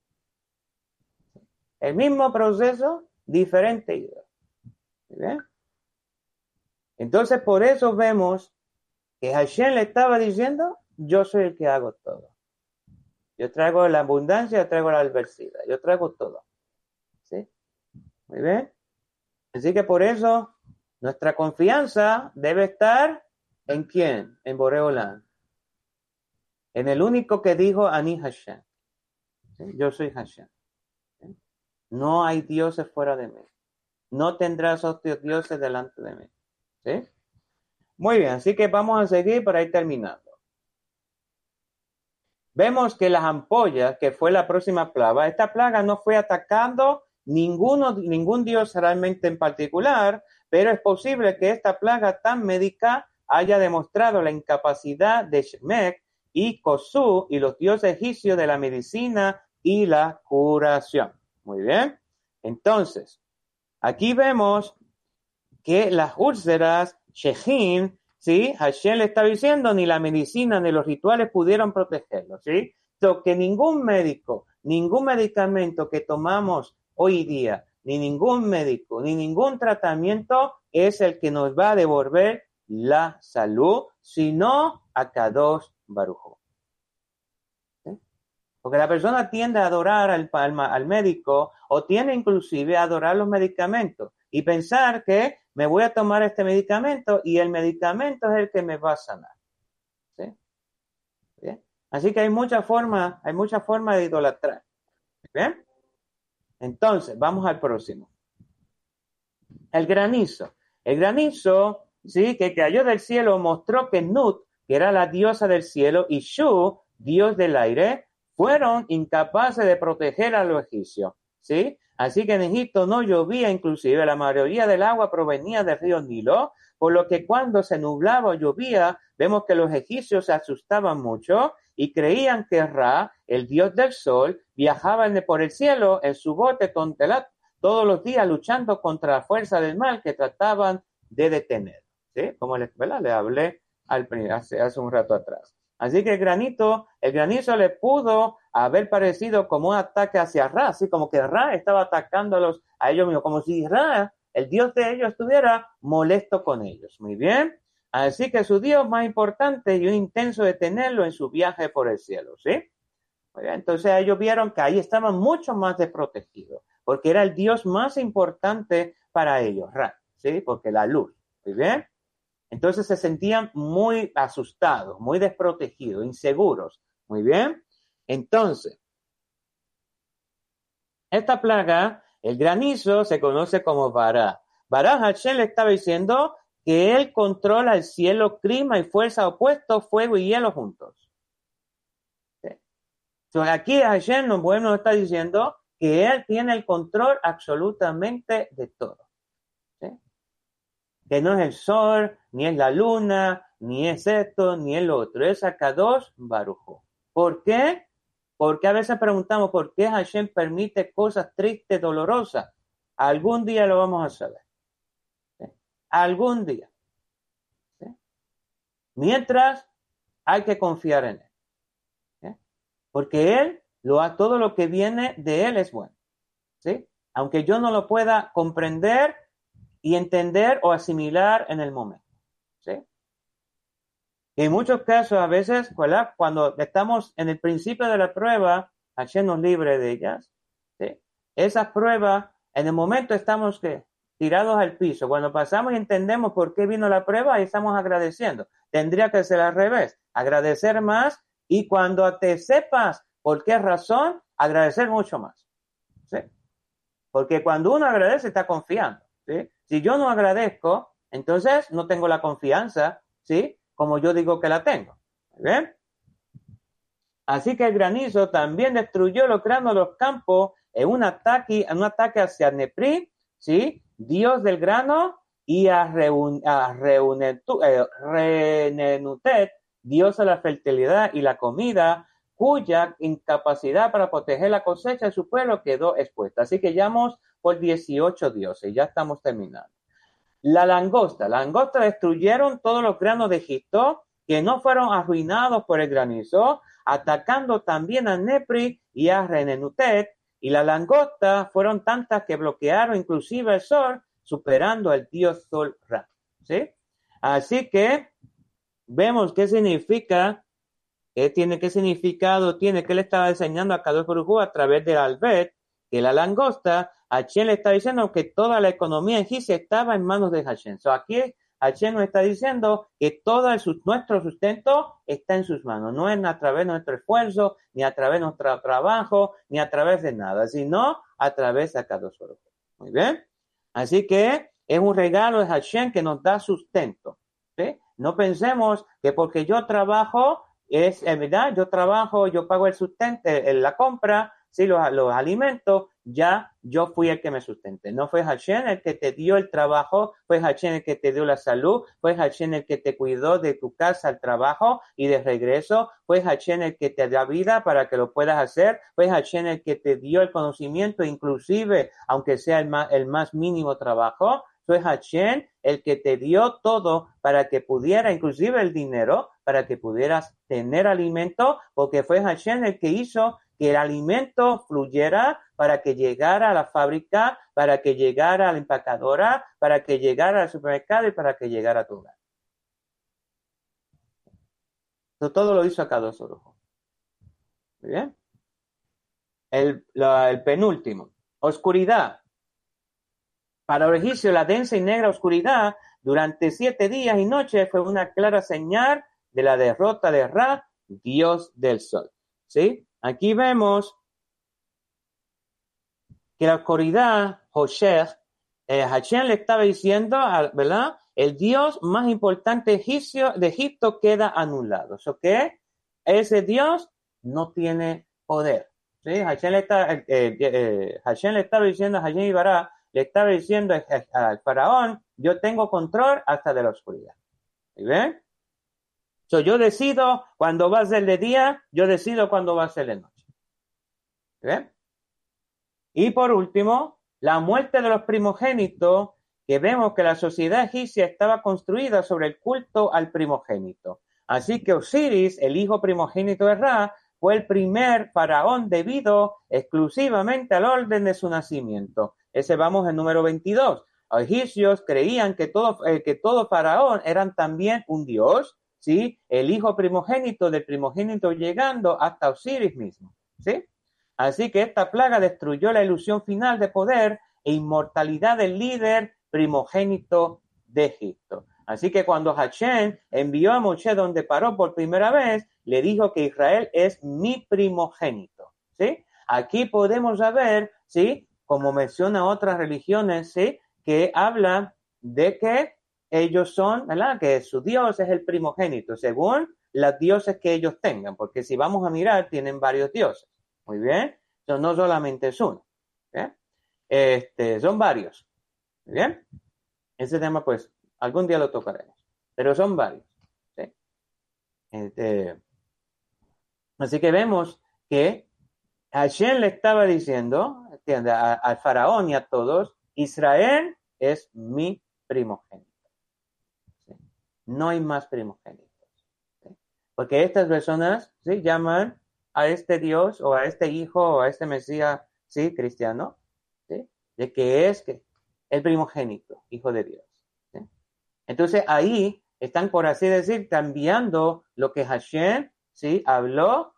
[SPEAKER 2] El mismo proceso, diferente ídolo. ¿Bien? Entonces, por eso vemos que Hashem le estaba diciendo: yo soy el que hago todo. Yo traigo la abundancia, yo traigo la adversidad, yo traigo todo, ¿sí? Muy bien. Así que por eso nuestra confianza debe estar ¿en quién? En Boré Olam. En el único que dijo: Ani Hashem, ¿sí? Yo soy Hashem, ¿sí? No hay dioses fuera de mí. No tendrás otros dioses delante de mí, ¿sí? Muy bien, así que vamos a seguir para ir terminando. Vemos que las ampollas, que fue la próxima plaga, esta plaga no fue atacando ningún dios realmente en particular, pero es posible que esta plaga tan médica haya demostrado la incapacidad de Shemek y Kosú y los dioses egipcios de la medicina y la curación. Muy bien. Entonces, aquí vemos que las úlceras, Shejin, ¿sí? Hashem le está diciendo: ni la medicina ni los rituales pudieron protegerlo, ¿sí? So, que ningún médico, ningún medicamento que tomamos hoy día, ni ningún médico, ni ningún tratamiento es el que nos va a devolver la salud, sino a Kadosh Baruj Hu. ¿Sí? Porque la persona tiende a adorar al médico, o tiende inclusive a adorar los medicamentos y pensar que me voy a tomar este medicamento y el medicamento es el que me va a sanar, ¿sí? ¿Bien? Así que hay muchas formas de idolatrar. ¿Bien? Entonces, vamos al próximo. El granizo. El granizo, ¿sí?, que cayó del cielo, mostró que Nut, que era la diosa del cielo, y Shu, dios del aire, fueron incapaces de proteger a los egipcios, ¿sí? Así que en Egipto no llovía, inclusive la mayoría del agua provenía del río Nilo, por lo que cuando se nublaba o llovía, vemos que los egipcios se asustaban mucho y creían que Ra, el dios del sol, viajaba por el cielo en su bote con Telat todos los días luchando contra la fuerza del mal que trataban de detener, ¿sí? Como les hablé hace un rato atrás. Así que el granizo le pudo haber parecido como un ataque hacia Ra, así como que Ra estaba atacándolos a ellos mismos, como si Ra, el dios de ellos, estuviera molesto con ellos. Muy bien. Así que su dios más importante y un intenso detenerlo en su viaje por el cielo, ¿sí? Muy bien. Entonces ellos vieron que ahí estaban mucho más desprotegidos, porque era el dios más importante para ellos, Ra, ¿sí? Porque la luz. Muy bien. Entonces se sentían muy asustados, muy desprotegidos, inseguros. Muy bien. Entonces, esta plaga, el granizo, se conoce como Bará. Bará, Hashem le estaba diciendo que él controla el cielo, clima y fuerza opuestos, fuego y hielo juntos. ¿Sí? Entonces aquí Hashem nos está diciendo que él tiene el control absolutamente de todo. Que no es el sol, ni es la luna, ni es esto, ni es lo otro. Es Akadosh Baruj Hu. ¿Por qué? Porque a veces preguntamos por qué Hashem permite cosas tristes, dolorosas. Algún día lo vamos a saber. ¿Sí? Algún día. ¿Sí? Mientras, hay que confiar en él. ¿Sí? Porque él, todo lo que viene de él es bueno. ¿Sí? Aunque yo no lo pueda comprender y entender o asimilar en el momento. ¿Sí? En muchos casos, a veces, ¿verdad? Cuando estamos en el principio de la prueba, Hashem nos libre de ellas. ¿Sí? Esas pruebas, en el momento estamos tirados al piso. Cuando pasamos y entendemos por qué vino la prueba, ahí estamos agradeciendo. Tendría que ser al revés, agradecer más y cuando te sepas por qué razón, agradecer mucho más. ¿Sí? Porque cuando uno agradece, está confiando. ¿Sí? Si yo no agradezco, entonces no tengo la confianza, ¿sí? Como yo digo que la tengo. ¿Bien? Así que el granizo también destruyó los granos de los campos en un ataque hacia Nepri, ¿sí? Dios del grano, y a Renenutet, Dios de la fertilidad y la comida, cuya incapacidad para proteger la cosecha de su pueblo quedó expuesta. Así que llamamos por 18 dioses. Ya estamos terminando. La langosta destruyeron todos los granos de Egipto que no fueron arruinados por el granizo, atacando también a Nepri y a Renenutet, y las langostas fueron tantas que bloquearon inclusive el sol, superando al dios Sol Ra. ¿Sí? Así que vemos qué significa, qué significado tiene, que le estaba enseñando a Kadosh Baruj Hu a través del Albet, que la langosta, Hashem le está diciendo que toda la economía egipcia estaba en manos de Hashem. Aquí Hashem nos está diciendo que todo nuestro sustento está en sus manos. No es a través de nuestro esfuerzo, ni a través de nuestro trabajo, ni a través de nada, sino a través de Kadosh Baruj Hu. Muy bien. Así que es un regalo de Hashem que nos da sustento. ¿Sí? No pensemos que porque yo trabajo, verdad, yo pago el sustento, la compra, ¿sí? los alimentos, ya yo fui el que me sustente. No fue Hashem el que te dio el trabajo, fue Hashem el que te dio la salud, fue Hashem el que te cuidó de tu casa al trabajo y de regreso, fue Hashem el que te da vida para que lo puedas hacer, fue Hashem el que te dio el conocimiento, inclusive, aunque sea el más mínimo trabajo, fue Hashem el que te dio todo para que pudiera, inclusive el dinero, para que pudieras tener alimento, porque fue Hashem el que hizo que el alimento fluyera para que llegara a la fábrica, para que llegara a la empacadora, para que llegara al supermercado y para que llegara a tu hogar. Todo lo hizo a Kadosh Baruj Hu. Muy bien. El penúltimo. Oscuridad. Para los egipcios, la densa y negra oscuridad durante 7 días y noches fue una clara señal de la derrota de Ra, dios del sol. ¿Sí? Aquí vemos que la oscuridad, Hashem le estaba diciendo, ¿verdad? El dios más importante egipcio de Egipto queda anulado. ¿Eso qué? ese Dios no tiene poder. ¿Sí? Hashem le estaba diciendo a Hashem Ibará, le estaba diciendo al faraón, yo tengo control hasta de la oscuridad. ¿Sí ven? So, yo decido cuándo va a ser de día, yo decido cuándo va a ser de noche. ¿Sí ven? Y por último, la muerte de los primogénitos, que vemos que la sociedad egipcia estaba construida sobre el culto al primogénito. Así que Osiris, el hijo primogénito de Ra, fue el primer faraón debido exclusivamente al orden de su nacimiento. Ese vamos en número 22. Los egipcios creían que todo faraón eran también un dios, ¿sí? El hijo primogénito del primogénito llegando hasta Osiris mismo, ¿sí? Así que esta plaga destruyó la ilusión final de poder e inmortalidad del líder primogénito de Egipto. Así que cuando Hashem envió a Moshe donde paró por primera vez, le dijo que Israel es mi primogénito, ¿sí? Aquí podemos ver, ¿sí? Como menciona otras religiones, ¿sí? Que hablan de que ellos son, ¿verdad? Que su Dios es el primogénito, según los dioses que ellos tengan, porque si vamos a mirar, tienen varios dioses. Muy bien, no solamente es uno, ¿bien? Son varios, muy bien. Ese tema, pues, algún día lo tocaremos, pero son varios, ¿sí? Así que vemos que Hashem le estaba diciendo, al faraón y a todos, Israel es mi primogénito, ¿sí? No hay más primogénitos, ¿sí? Porque estas personas, ¿sí? Llaman a este Dios o a este hijo o a este Mesías, ¿sí? Cristiano, ¿sí? De que es el primogénito, hijo de Dios, ¿sí? Entonces ahí están, por así decir, cambiando lo que Hashem, ¿sí? Habló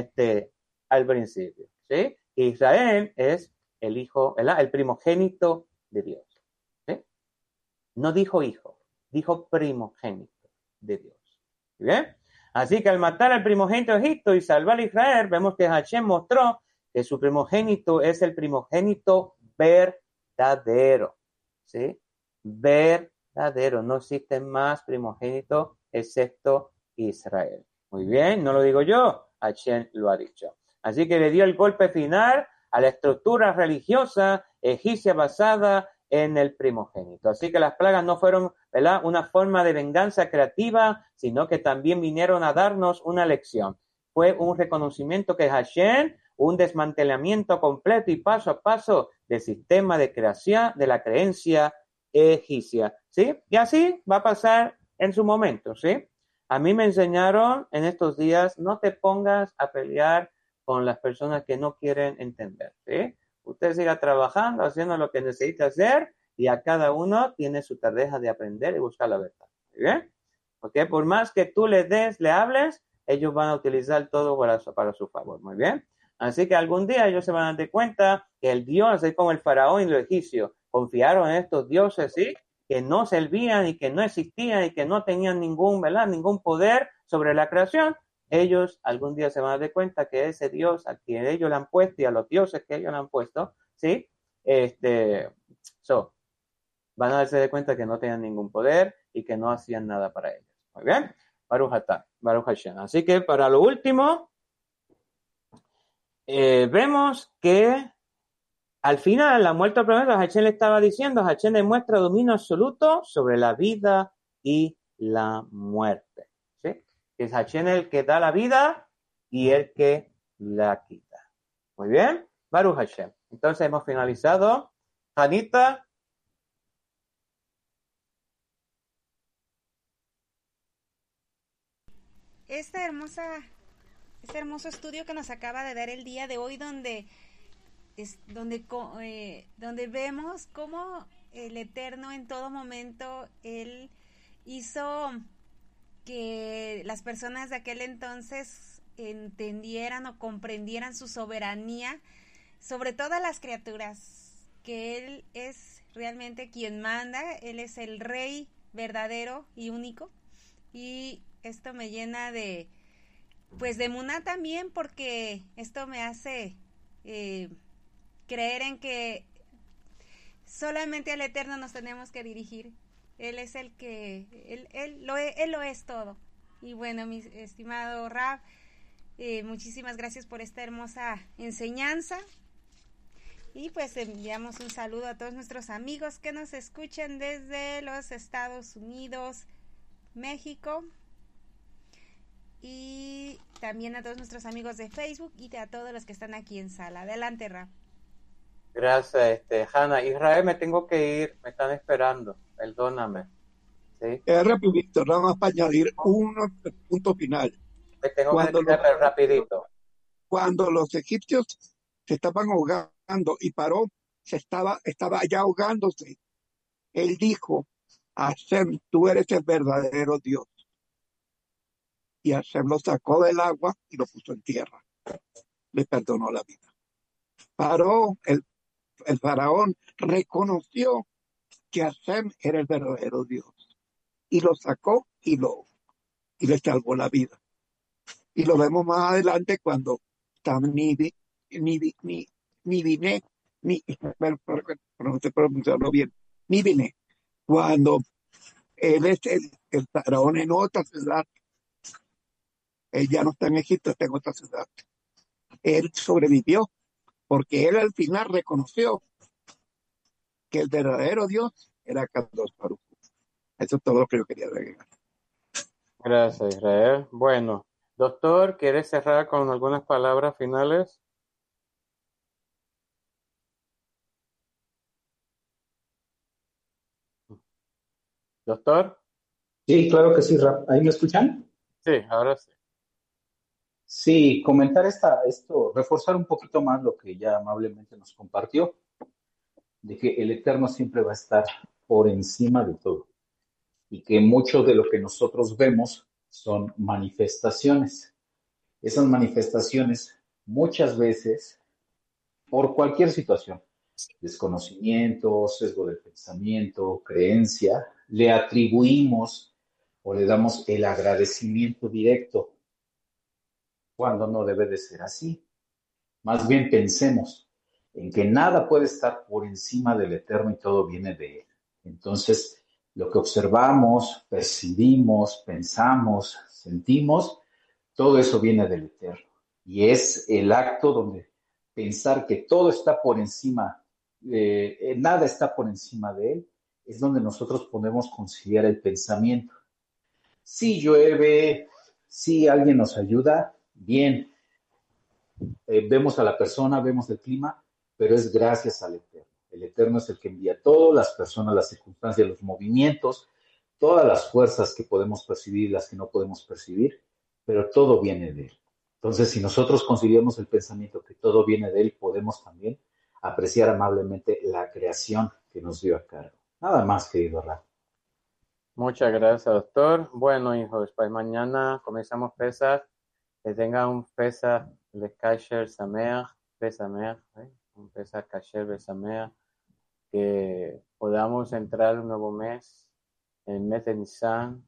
[SPEAKER 2] al principio, ¿sí? Israel es el hijo, ¿verdad? El primogénito de Dios, ¿sí? No dijo hijo, dijo primogénito de Dios, ¿bien? Así que al matar al primogénito de Egipto y salvar a Israel, vemos que Hashem mostró que su primogénito es el primogénito verdadero, ¿sí? Verdadero, no existe más primogénito excepto Israel. Muy bien, no lo digo yo, Hashem lo ha dicho. Así que le dio el golpe final a la estructura religiosa egipcia basada en el primogénito. Así que las plagas no fueron, ¿verdad?, una forma de venganza creativa, sino que también vinieron a darnos una lección. Fue un reconocimiento que Hashem, un desmantelamiento completo y paso a paso del sistema de creación de la creencia egipcia, ¿sí? Y así va a pasar en su momento, ¿sí? A mí me enseñaron en estos días, no te pongas a pelear con las personas que no quieren entender, ¿sí? Usted siga trabajando, haciendo lo que necesita hacer y a cada uno tiene su tarea de aprender y buscar la verdad, ¿bien? Porque por más que tú le hables, ellos van a utilizar todo para su favor, muy bien. Así que algún día ellos se van a dar cuenta que el Dios, así como el faraón y los egipcios, confiaron en estos dioses, ¿sí? Que no servían y que no existían y que no tenían ningún poder sobre la creación. Ellos algún día se van a dar cuenta que ese Dios a quien ellos le han puesto y a los dioses que ellos le han puesto, ¿sí? Van a darse de cuenta que no tenían ningún poder y que no hacían nada para ellos. Muy bien. Baruch Atah, Baruch Hashem. Así que para lo último, vemos que al final, la muerte primero, Hashem le estaba diciendo, Hashem demuestra dominio absoluto sobre la vida y la muerte, ¿sí? Es Hashem el que da la vida y el que la quita. Muy bien, Baruch Hashem. Entonces hemos finalizado. Janita.
[SPEAKER 3] Este hermoso estudio que nos acaba de dar el día de hoy, donde vemos cómo el Eterno en todo momento Él hizo que las personas de aquel entonces entendieran o comprendieran su soberanía sobre todas las criaturas, que Él es realmente quien manda, Él es el Rey verdadero y único, y esto me llena de emuná también, porque esto me hace creer en que solamente al Eterno nos tenemos que dirigir. Él es el que, él lo es todo. Y bueno, mi estimado Rab, Muchísimas gracias por esta hermosa enseñanza. Y pues enviamos un saludo a todos nuestros amigos que nos escuchan desde los Estados Unidos, México, y también a todos nuestros amigos de Facebook y a todos los que están aquí en sala. Adelante, Ra.
[SPEAKER 2] Gracias, Hanna. Israel, me tengo que ir, me están esperando, perdóname. ¿Sí?
[SPEAKER 1] Rapidito, nada más para añadir un punto final.
[SPEAKER 2] Me tengo que retirar, pero rapidito.
[SPEAKER 1] Cuando los egipcios se estaban ahogando y Paró estaba ya ahogándose, él dijo: Hashem, tú eres el verdadero Dios. Y Hashem lo sacó del agua y lo puso en tierra. Le perdonó la vida. Paró, el faraón reconoció que Hashem era el verdadero Dios y lo sacó y le salvó la vida. Y lo vemos más adelante cuando está no sé pronunciarlo bien, Níbine, cuando él es el faraón en otra ciudad. Él ya no está en Egipto, está en otra ciudad. Él sobrevivió porque él al final reconoció que el verdadero Dios era Kadosh Baruj Hu. Eso es todo lo que yo quería agregar.
[SPEAKER 2] Gracias, Israel. Bueno, doctor, ¿quieres cerrar con algunas palabras finales? Doctor.
[SPEAKER 4] Sí, claro que sí, Rap. ¿Ahí me escuchan?
[SPEAKER 2] Sí, ahora sí.
[SPEAKER 4] Sí, comentar esto, reforzar un poquito más lo que ya amablemente nos compartió, de que el Eterno siempre va a estar por encima de todo y que mucho de lo que nosotros vemos son manifestaciones. Esas manifestaciones muchas veces, por cualquier situación, desconocimiento, sesgo del pensamiento, creencia, le atribuimos o le damos el agradecimiento directo cuando no debe de ser así. Más bien pensemos en que nada puede estar por encima del Eterno y todo viene de Él. Entonces, lo que observamos, percibimos, pensamos, sentimos, todo eso viene del Eterno. Y es el acto donde pensar que todo está por encima, nada está por encima de Él, es donde nosotros podemos conciliar el pensamiento. Si llueve, si alguien nos ayuda, bien. Vemos a la persona, vemos el clima, pero es gracias al Eterno. El Eterno es el que envía todo, las personas, las circunstancias, los movimientos, todas las fuerzas que podemos percibir y las que no podemos percibir, pero todo viene de Él. Entonces, si nosotros conciliamos el pensamiento que todo viene de Él, podemos también apreciar amablemente la creación que nos dio a cargo. Nada más, querido Rafa.
[SPEAKER 2] Muchas gracias, doctor. Bueno, hijos, pues mañana comenzamos pesas. Que tengan un pesa de kasher sameach, un pesa kasher besameach, que podamos entrar en un nuevo mes, el mes de Nisan,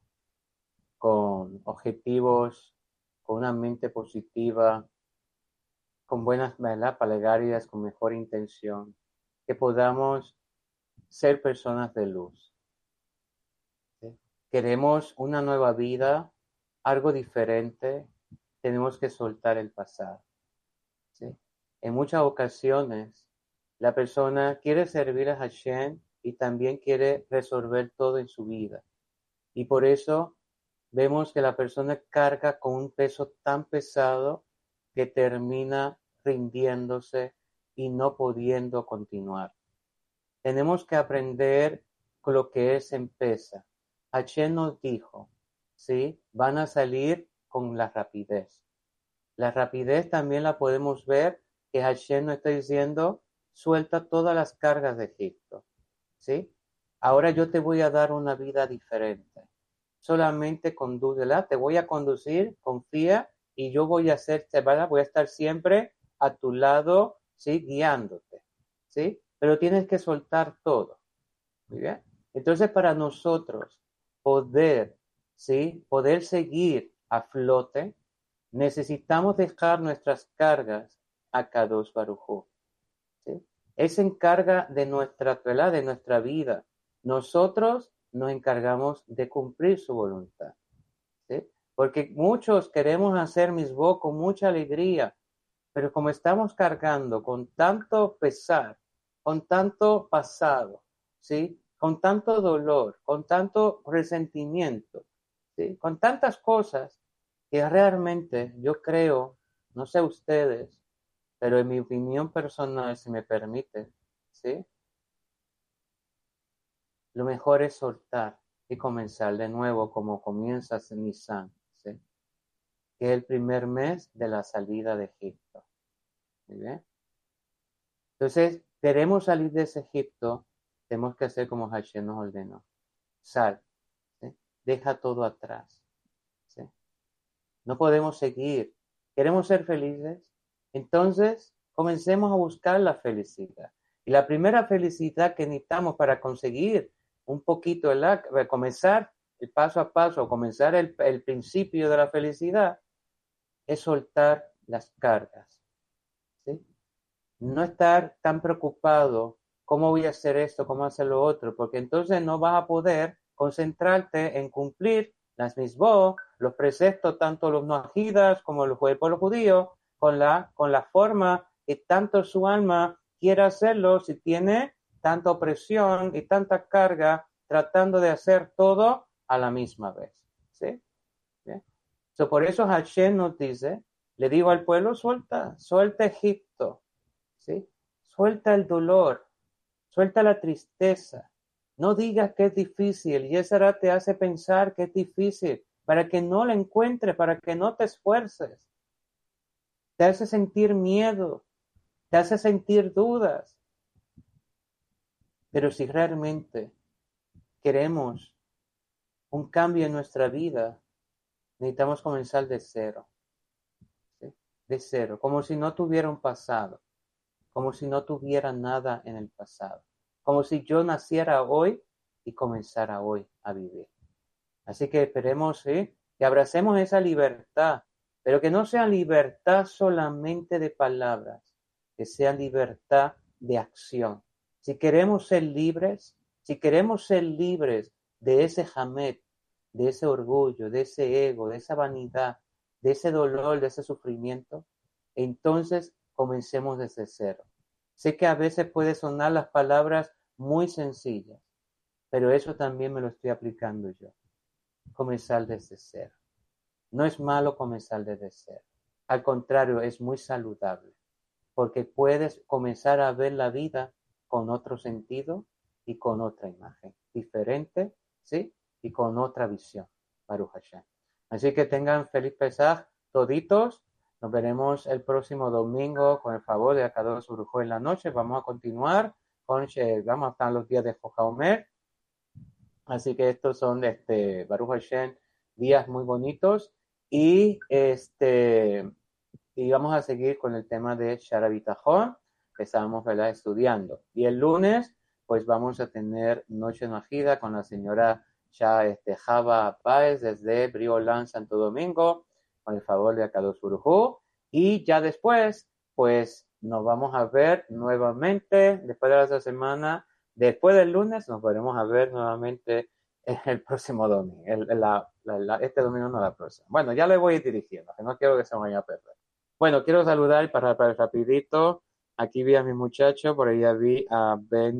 [SPEAKER 2] con objetivos, con una mente positiva, con buenas plegarias, con mejor intención, que podamos ser personas de luz. ¿Sí? Queremos una nueva vida, algo diferente, tenemos que soltar el pasado. ¿Sí? En muchas ocasiones, la persona quiere servir a Hashem y también quiere resolver todo en su vida. Y por eso vemos que la persona carga con un peso tan pesado que termina rindiéndose y no pudiendo continuar. Tenemos que aprender con lo que es en pesa. Hashem nos dijo, ¿sí? Van a salir con la rapidez. La rapidez también la podemos ver que Hashem nos está diciendo, suelta todas las cargas de Egipto, ¿sí? Ahora yo te voy a dar una vida diferente. Solamente condúcela, te voy a conducir, confía, y yo voy a voy a estar siempre a tu lado, ¿sí? Guiándote, ¿sí? Pero tienes que soltar todo, ¿muy bien? Entonces, para nosotros poder, ¿sí? Poder seguir a flote, necesitamos dejar nuestras cargas a Kadosh Baruj Hu, ¿sí? Él se encarga de de nuestra vida. Nosotros nos encargamos de cumplir su voluntad, ¿sí? porque muchos queremos hacer misbó con mucha alegría, pero como estamos cargando con tanto pesar, con tanto pasado, ¿sí? Con tanto dolor, con tanto resentimiento, ¿sí? Con tantas cosas que realmente yo creo, no sé ustedes, pero en mi opinión personal, si me permite, ¿sí? Lo mejor es soltar y comenzar de nuevo como comienzas en Nisan, ¿sí? Que es el primer mes de la salida de Egipto. ¿Muy bien? Entonces, queremos salir de ese Egipto, tenemos que hacer como Hashem nos ordenó. Sal, ¿sí? Deja todo atrás, ¿sí? No podemos seguir. ¿Queremos ser felices? Entonces, comencemos a buscar la felicidad. Y la primera felicidad que necesitamos para conseguir un poquito, comenzar el paso a paso, comenzar el principio de la felicidad, es soltar las cargas, ¿sí? No estar tan preocupado, ¿cómo voy a hacer esto? ¿Cómo hacer lo otro? Porque entonces no vas a poder concentrarte en cumplir las misbot, los preceptos, tanto los noajidas como el pueblo judío, con la forma que tanto su alma quiere hacerlo, si tiene tanta opresión y tanta carga, tratando de hacer todo a la misma vez. ¿Sí? ¿Bien? So, por eso Hashem nos dice, le digo al pueblo, suelta Egipto, ¿sí? Suelta el dolor, suelta la tristeza. No digas que es difícil. Yesara te hace pensar que es difícil para que no la encuentres, para que no te esfuerces. Te hace sentir miedo, te hace sentir dudas. Pero si realmente queremos un cambio en nuestra vida, necesitamos comenzar de cero, ¿sí? De cero, como si no tuviera un pasado, como si no tuviera nada en el pasado, como si yo naciera hoy y comenzara hoy a vivir. Así que esperemos, ¿sí?, que abracemos esa libertad, pero que no sea libertad solamente de palabras, que sea libertad de acción. Si queremos ser libres de ese hamet, de ese orgullo, de ese ego, de esa vanidad, de ese dolor, de ese sufrimiento, entonces comencemos desde cero. Sé que a veces puede sonar las palabras muy sencillas, pero eso también me lo estoy aplicando yo. Comenzar desde cero. No es malo comenzar desde cero. Al contrario, es muy saludable, porque puedes comenzar a ver la vida con otro sentido y con otra imagen diferente, ¿sí? Y con otra visión. Baruch Hashem. Así que tengan feliz Pesaj toditos. Nos veremos el próximo domingo con el favor de Akadosh Baruj Hu en la noche. Vamos a continuar vamos a estar los días de Jochaumer. Así que estos son Baruch Hashem, días muy bonitos. Y vamos a seguir con el tema de Shara Bitachon, que estábamos, ¿verdad?, estudiando. Y el lunes, pues vamos a tener Noche Najida con la señora Java Páez desde Briolán, Santo Domingo, con el favor de Akadosh Baruj Hu. Y ya después, pues nos vamos a ver nuevamente, después de esta semana. Después del lunes nos volveremos a ver nuevamente el próximo domingo. Este domingo no, la próxima. Bueno, ya le voy a ir dirigiendo, que no quiero que se me vaya a perder. Bueno, quiero saludar para rapidito. Aquí vi a mi muchacho, por allá vi a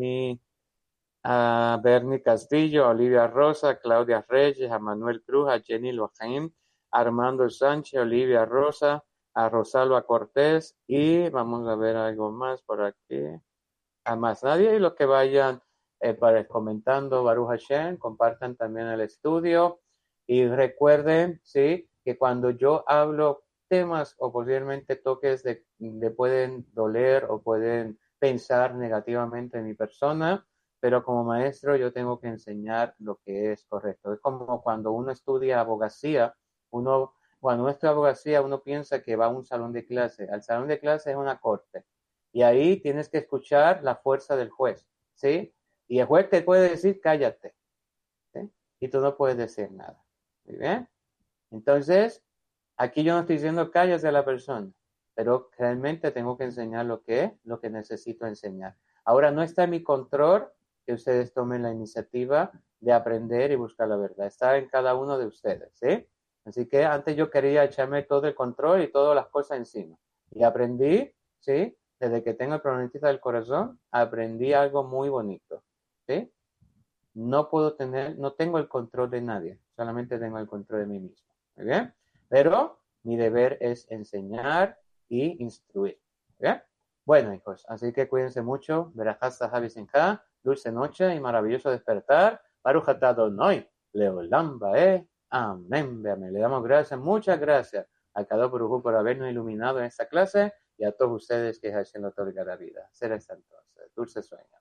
[SPEAKER 2] Bernie Castillo, a Olivia Rosa, a Claudia Reyes, a Manuel Cruz, a Jenny Lojaim, a Armando Sánchez, a Olivia Rosa, a Rosalba Cortés, y vamos a ver algo más por aquí. A más nadie, y los que vayan comentando Baruch Hashem, compartan también el estudio, y recuerden, sí, que cuando yo hablo temas o posiblemente toques de pueden doler o pueden pensar negativamente en mi persona, pero como maestro yo tengo que enseñar lo que es correcto. Es como cuando uno estudia abogacía, cuando uno estudia abogacía, uno piensa que va a un salón de clase. Al salón de clase es una corte. Y ahí tienes que escuchar la fuerza del juez, ¿sí? Y el juez te puede decir, cállate, ¿sí? Y tú no puedes decir nada, ¿muy bien? Entonces, aquí yo no estoy diciendo cállate a la persona, pero realmente tengo que enseñar lo que necesito enseñar. Ahora, no está en mi control que ustedes tomen la iniciativa de aprender y buscar la verdad. Está en cada uno de ustedes, ¿sí? Así que antes yo quería echarme todo el control y todas las cosas encima. Y aprendí, ¿sí? Desde que tengo el problemita del corazón, aprendí algo muy bonito, ¿sí? No tengo el control de nadie, solamente tengo el control de mí mismo, ¿muy bien? Pero mi deber es enseñar y instruir, ¿muy bien? Bueno, hijos, así que cuídense mucho, verajá sahabi sinja, dulce noche y maravilloso despertar, Baruch atah Adonai, leolam bae, amén, amén. Le damos gracias, muchas gracias a cada Baruj por habernos iluminado en esta clase y a todos ustedes que Hashem nos otorga la vida. Será hasta entonces, dulce sueño.